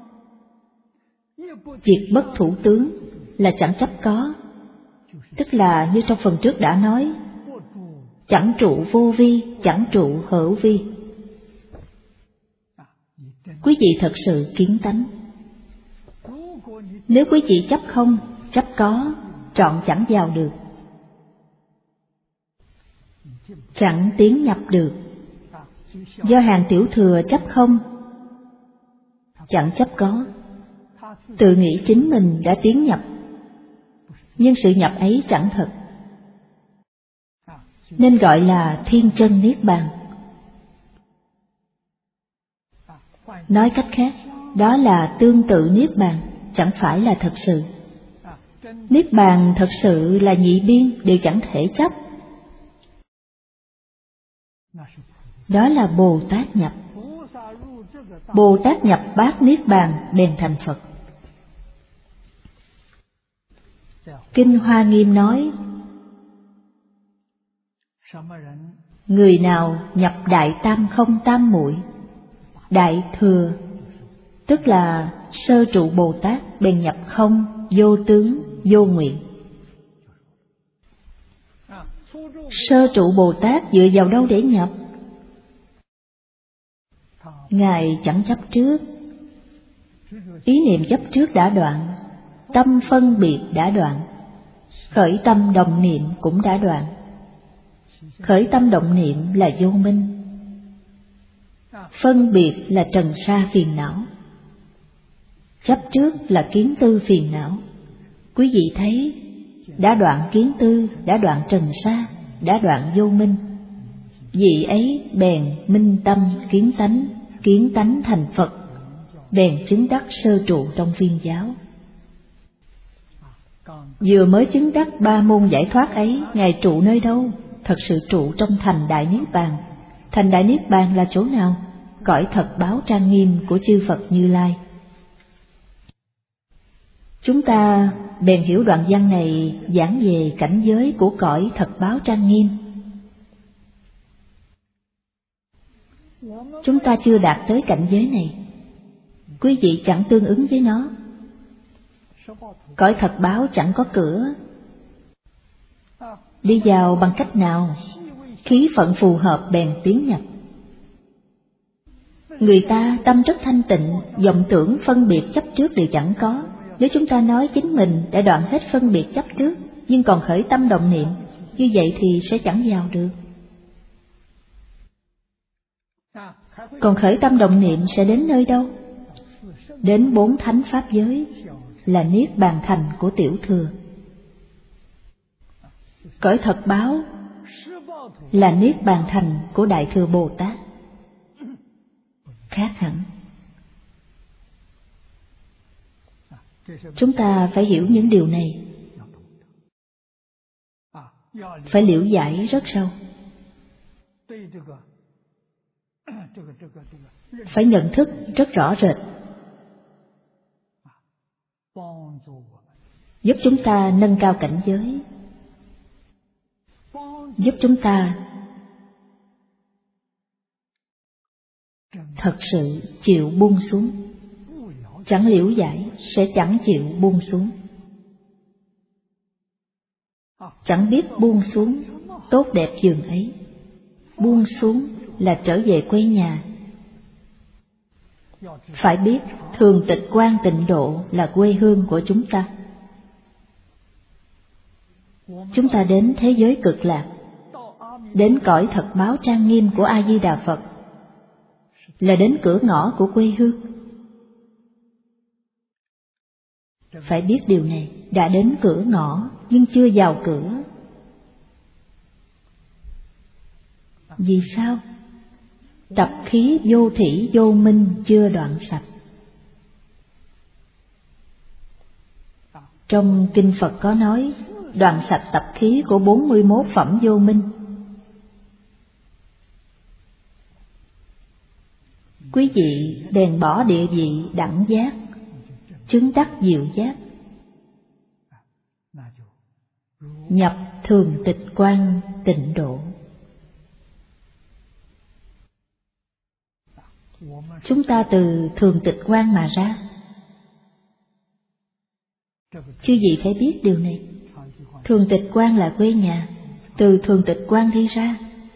Diệt bất thủ tướng là chẳng chấp có. Tức là như trong phần trước đã nói, chẳng trụ vô vi, chẳng trụ hữu vi. Quý vị thật sự kiến tánh. Nếu quý vị chấp không, chấp có, trọn chẳng vào được, chẳng tiến nhập được. Do hàng tiểu thừa chấp không, chẳng chấp có, tự nghĩ chính mình đã tiến nhập, nhưng sự nhập ấy chẳng thật, nên gọi là thiên chân niết bàn. Nói cách khác, đó là tương tự niết bàn, chẳng phải là thật sự. Niết bàn thật sự là nhị biên, đều chẳng thể chấp. Đó là Bồ Tát nhập. Bồ Tát nhập bát niết bàn bèn thành Phật. Kinh Hoa Nghiêm nói, người nào nhập đại tam không tam muội, đại thừa, tức là sơ trụ Bồ Tát bèn nhập không, vô tướng, vô nguyện. Sơ trụ Bồ Tát dựa vào đâu để nhập? Ngài chẳng chấp trước. Ý niệm chấp trước đã đoạn, tâm phân biệt đã đoạn, khởi tâm đồng niệm cũng đã đoạn. Khởi tâm động niệm là vô minh, phân biệt là trần sa phiền não, chấp trước là kiến tư phiền não. Quý vị thấy, đã đoạn kiến tư, đã đoạn trần sa, đã đoạn vô minh. Vị ấy bèn minh tâm kiến tánh thành Phật, bèn chứng đắc sơ trụ trong Viên giáo. Vừa mới chứng đắc 3 môn giải thoát ấy, Ngài trụ nơi đâu? Thật sự trụ trong thành Đại Niết Bàn. Thành Đại Niết Bàn là chỗ nào? Cõi thật báo trang nghiêm của chư Phật Như Lai. Chúng ta bèn hiểu đoạn văn này giảng về cảnh giới của cõi thật báo trang nghiêm. Chúng ta chưa đạt tới cảnh giới này, quý vị chẳng tương ứng với nó. Cõi thật báo chẳng có cửa. Đi vào bằng cách nào? Khí phận phù hợp bèn tiến nhập. Người ta tâm rất thanh tịnh, vọng tưởng phân biệt chấp trước đều chẳng có. Nếu chúng ta nói chính mình đã đoạn hết phân biệt chấp trước, nhưng còn khởi tâm động niệm, như vậy thì sẽ chẳng vào được. Còn khởi tâm động niệm sẽ đến nơi đâu? Đến 4 thánh pháp giới, là Niết Bàn thành của Tiểu Thừa. Cõi thật báo là Niết Bàn thành của Đại Thừa Bồ Tát. Khác hẳn. Chúng ta phải hiểu những điều này, phải liễu giải rất sâu, phải nhận thức rất rõ rệt, giúp chúng ta nâng cao cảnh giới, giúp chúng ta thật sự chịu buông xuống. Chẳng liễu giải sẽ chẳng chịu buông xuống. Chẳng biết buông xuống tốt đẹp dường ấy. Buông xuống là trở về quê nhà. Phải biết Thường Tịch Quan Tịnh Độ là quê hương của chúng ta. Chúng ta đến thế giới cực lạc, đến cõi thật báo trang nghiêm của A Di Đà Phật, là đến cửa ngõ của quê hương. Phải biết điều này, đã đến cửa ngõ nhưng chưa vào cửa. Vì sao? Tập khí vô thỉ vô minh chưa đoạn sạch. Trong kinh Phật có nói, đoạn sạch tập khí của 41 phẩm vô minh. Quý vị bèn bỏ địa vị đẳng giác, chứng đắc diệu giác, nhập Thường Tịch Quan Tịnh Độ. Chúng ta từ Thường Tịch Quan mà ra. Chư vị phải biết điều này. Thường Tịch Quan là quê nhà, từ Thường Tịch Quan đi ra.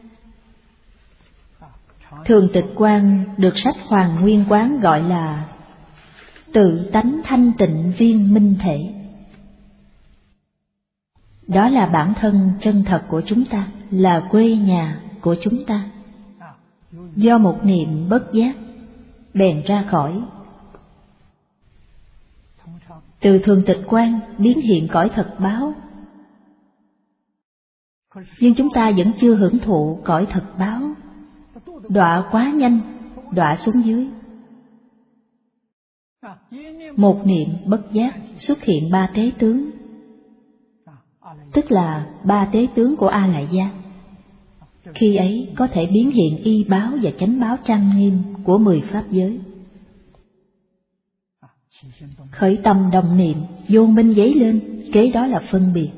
Thường Tịch Quan được sách Hoàng Nguyên Quán gọi là tự tánh thanh tịnh viên minh thể. Đó là bản thân chân thật của chúng ta, là quê nhà của chúng ta. Do một niệm bất giác bèn ra khỏi. Từ Thường Tịch Quan biến hiện cõi thật báo. Nhưng chúng ta vẫn chưa hưởng thụ cõi thật báo. Đọa quá nhanh, đọa xuống dưới. Một niệm bất giác xuất hiện 3 tế tướng, tức là 3 tế tướng của A Lại Gia. Khi ấy có thể biến hiện y báo và chánh báo trang nghiêm của 10 pháp giới. Khởi tâm đồng niệm, vô minh dấy lên, kế đó là phân biệt.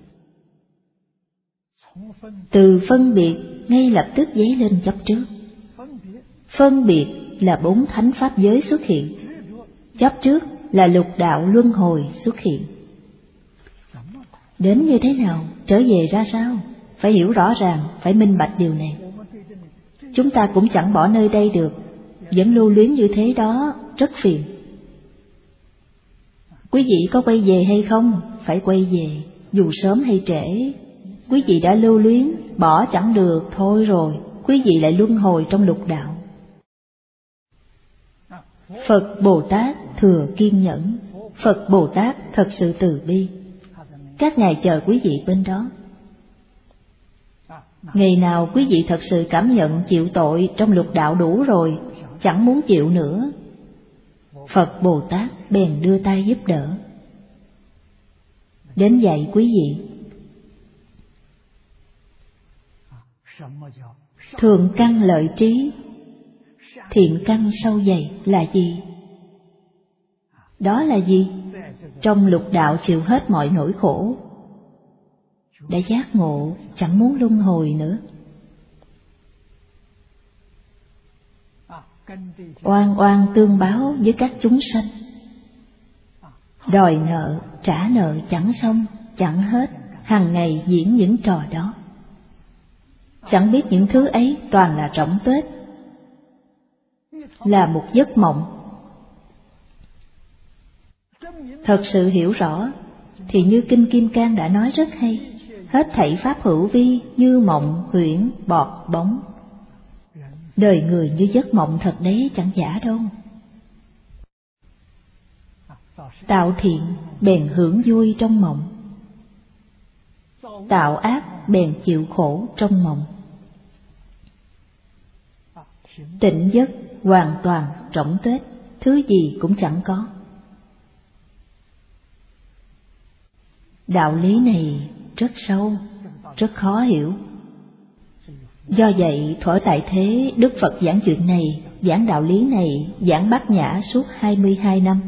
Từ phân biệt ngay lập tức dấy lên chấp trước. Phân biệt là 4 thánh pháp giới xuất hiện. Chấp trước là lục đạo luân hồi xuất hiện. Đến như thế nào, trở về ra sao? phải hiểu rõ ràng, phải minh bạch điều này. Chúng ta cũng chẳng bỏ nơi đây được, vẫn lưu luyến như thế đó, rất phiền. Quý vị có quay về hay không? Phải quay về, dù sớm hay trễ. Quý vị đã lưu luyến, bỏ chẳng được, thôi rồi, quý vị lại luân hồi trong lục đạo. Phật Bồ Tát thừa kiên nhẫn, Phật Bồ Tát thật sự từ bi. Các ngài chờ quý vị bên đó. Ngày nào quý vị thật sự cảm nhận chịu tội trong lục đạo đủ rồi, chẳng muốn chịu nữa, Phật Bồ Tát bèn đưa tay giúp đỡ, đến dạy quý vị. Thường căn lợi trí, thiện căn sâu dày là gì? Đó là gì? Trong lục đạo chịu hết mọi nỗi khổ, đã giác ngộ, chẳng muốn luân hồi nữa. Oan oan tương báo với các chúng sanh, đòi nợ, trả nợ chẳng xong, chẳng hết, hàng ngày diễn những trò đó. Chẳng biết những thứ ấy toàn là rỗng tuếch, là một giấc mộng. Thật sự hiểu rõ, thì như Kinh Kim Cang đã nói rất hay, hết thảy pháp hữu vi như mộng huyễn bọt bóng. Đời người như giấc mộng thật đấy, chẳng giả đâu. Tạo thiện bèn hưởng vui trong mộng, tạo ác bèn chịu khổ trong mộng. Tỉnh giấc hoàn toàn rỗng tuếch, thứ gì cũng chẳng có. Đạo lý này rất sâu, rất khó hiểu. Do vậy, thuở tại thế, Đức Phật giảng chuyện này, giảng đạo lý này, giảng Bát Nhã suốt 22 năm.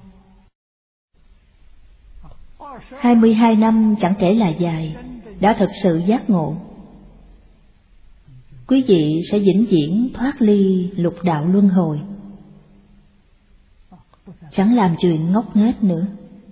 22 năm chẳng kể là dài, đã thực sự giác ngộ. Quý vị sẽ vĩnh viễn thoát ly lục đạo luân hồi, chẳng làm chuyện ngốc nghếch nữa.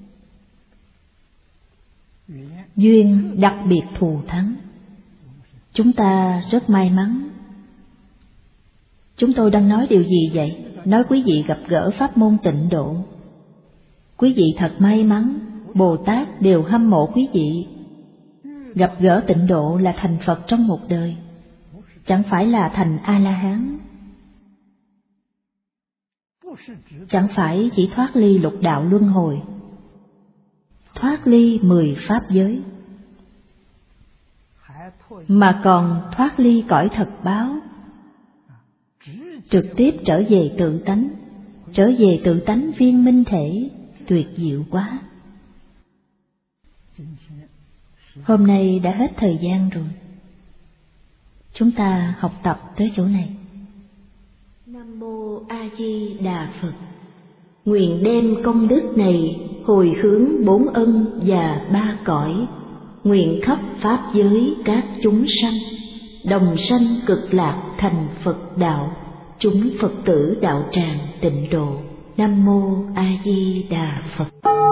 Duyên đặc biệt thù thắng, chúng ta rất may mắn. Chúng tôi đang nói điều gì vậy? Nói quý vị gặp gỡ pháp môn tịnh độ. Quý vị thật may mắn, Bồ Tát đều hâm mộ quý vị. Gặp gỡ tịnh độ là thành Phật trong một đời, chẳng phải là thành A-la-hán. Chẳng phải chỉ thoát ly lục đạo luân hồi, thoát ly 10 pháp giới, mà còn thoát ly cõi thật báo, trực tiếp trở về tự tánh, trở về tự tánh viên minh thể, tuyệt diệu quá. Hôm nay đã hết thời gian rồi, chúng ta học tập tới chỗ này. Nam Mô A Di Đà Phật. Nguyện đem công đức này hồi hướng 4 ân và 3 cõi, nguyện khắp pháp giới các chúng sanh, đồng sanh cực lạc thành Phật đạo, chúng Phật tử đạo tràng tịnh độ. Nam Mô A Di Đà Phật.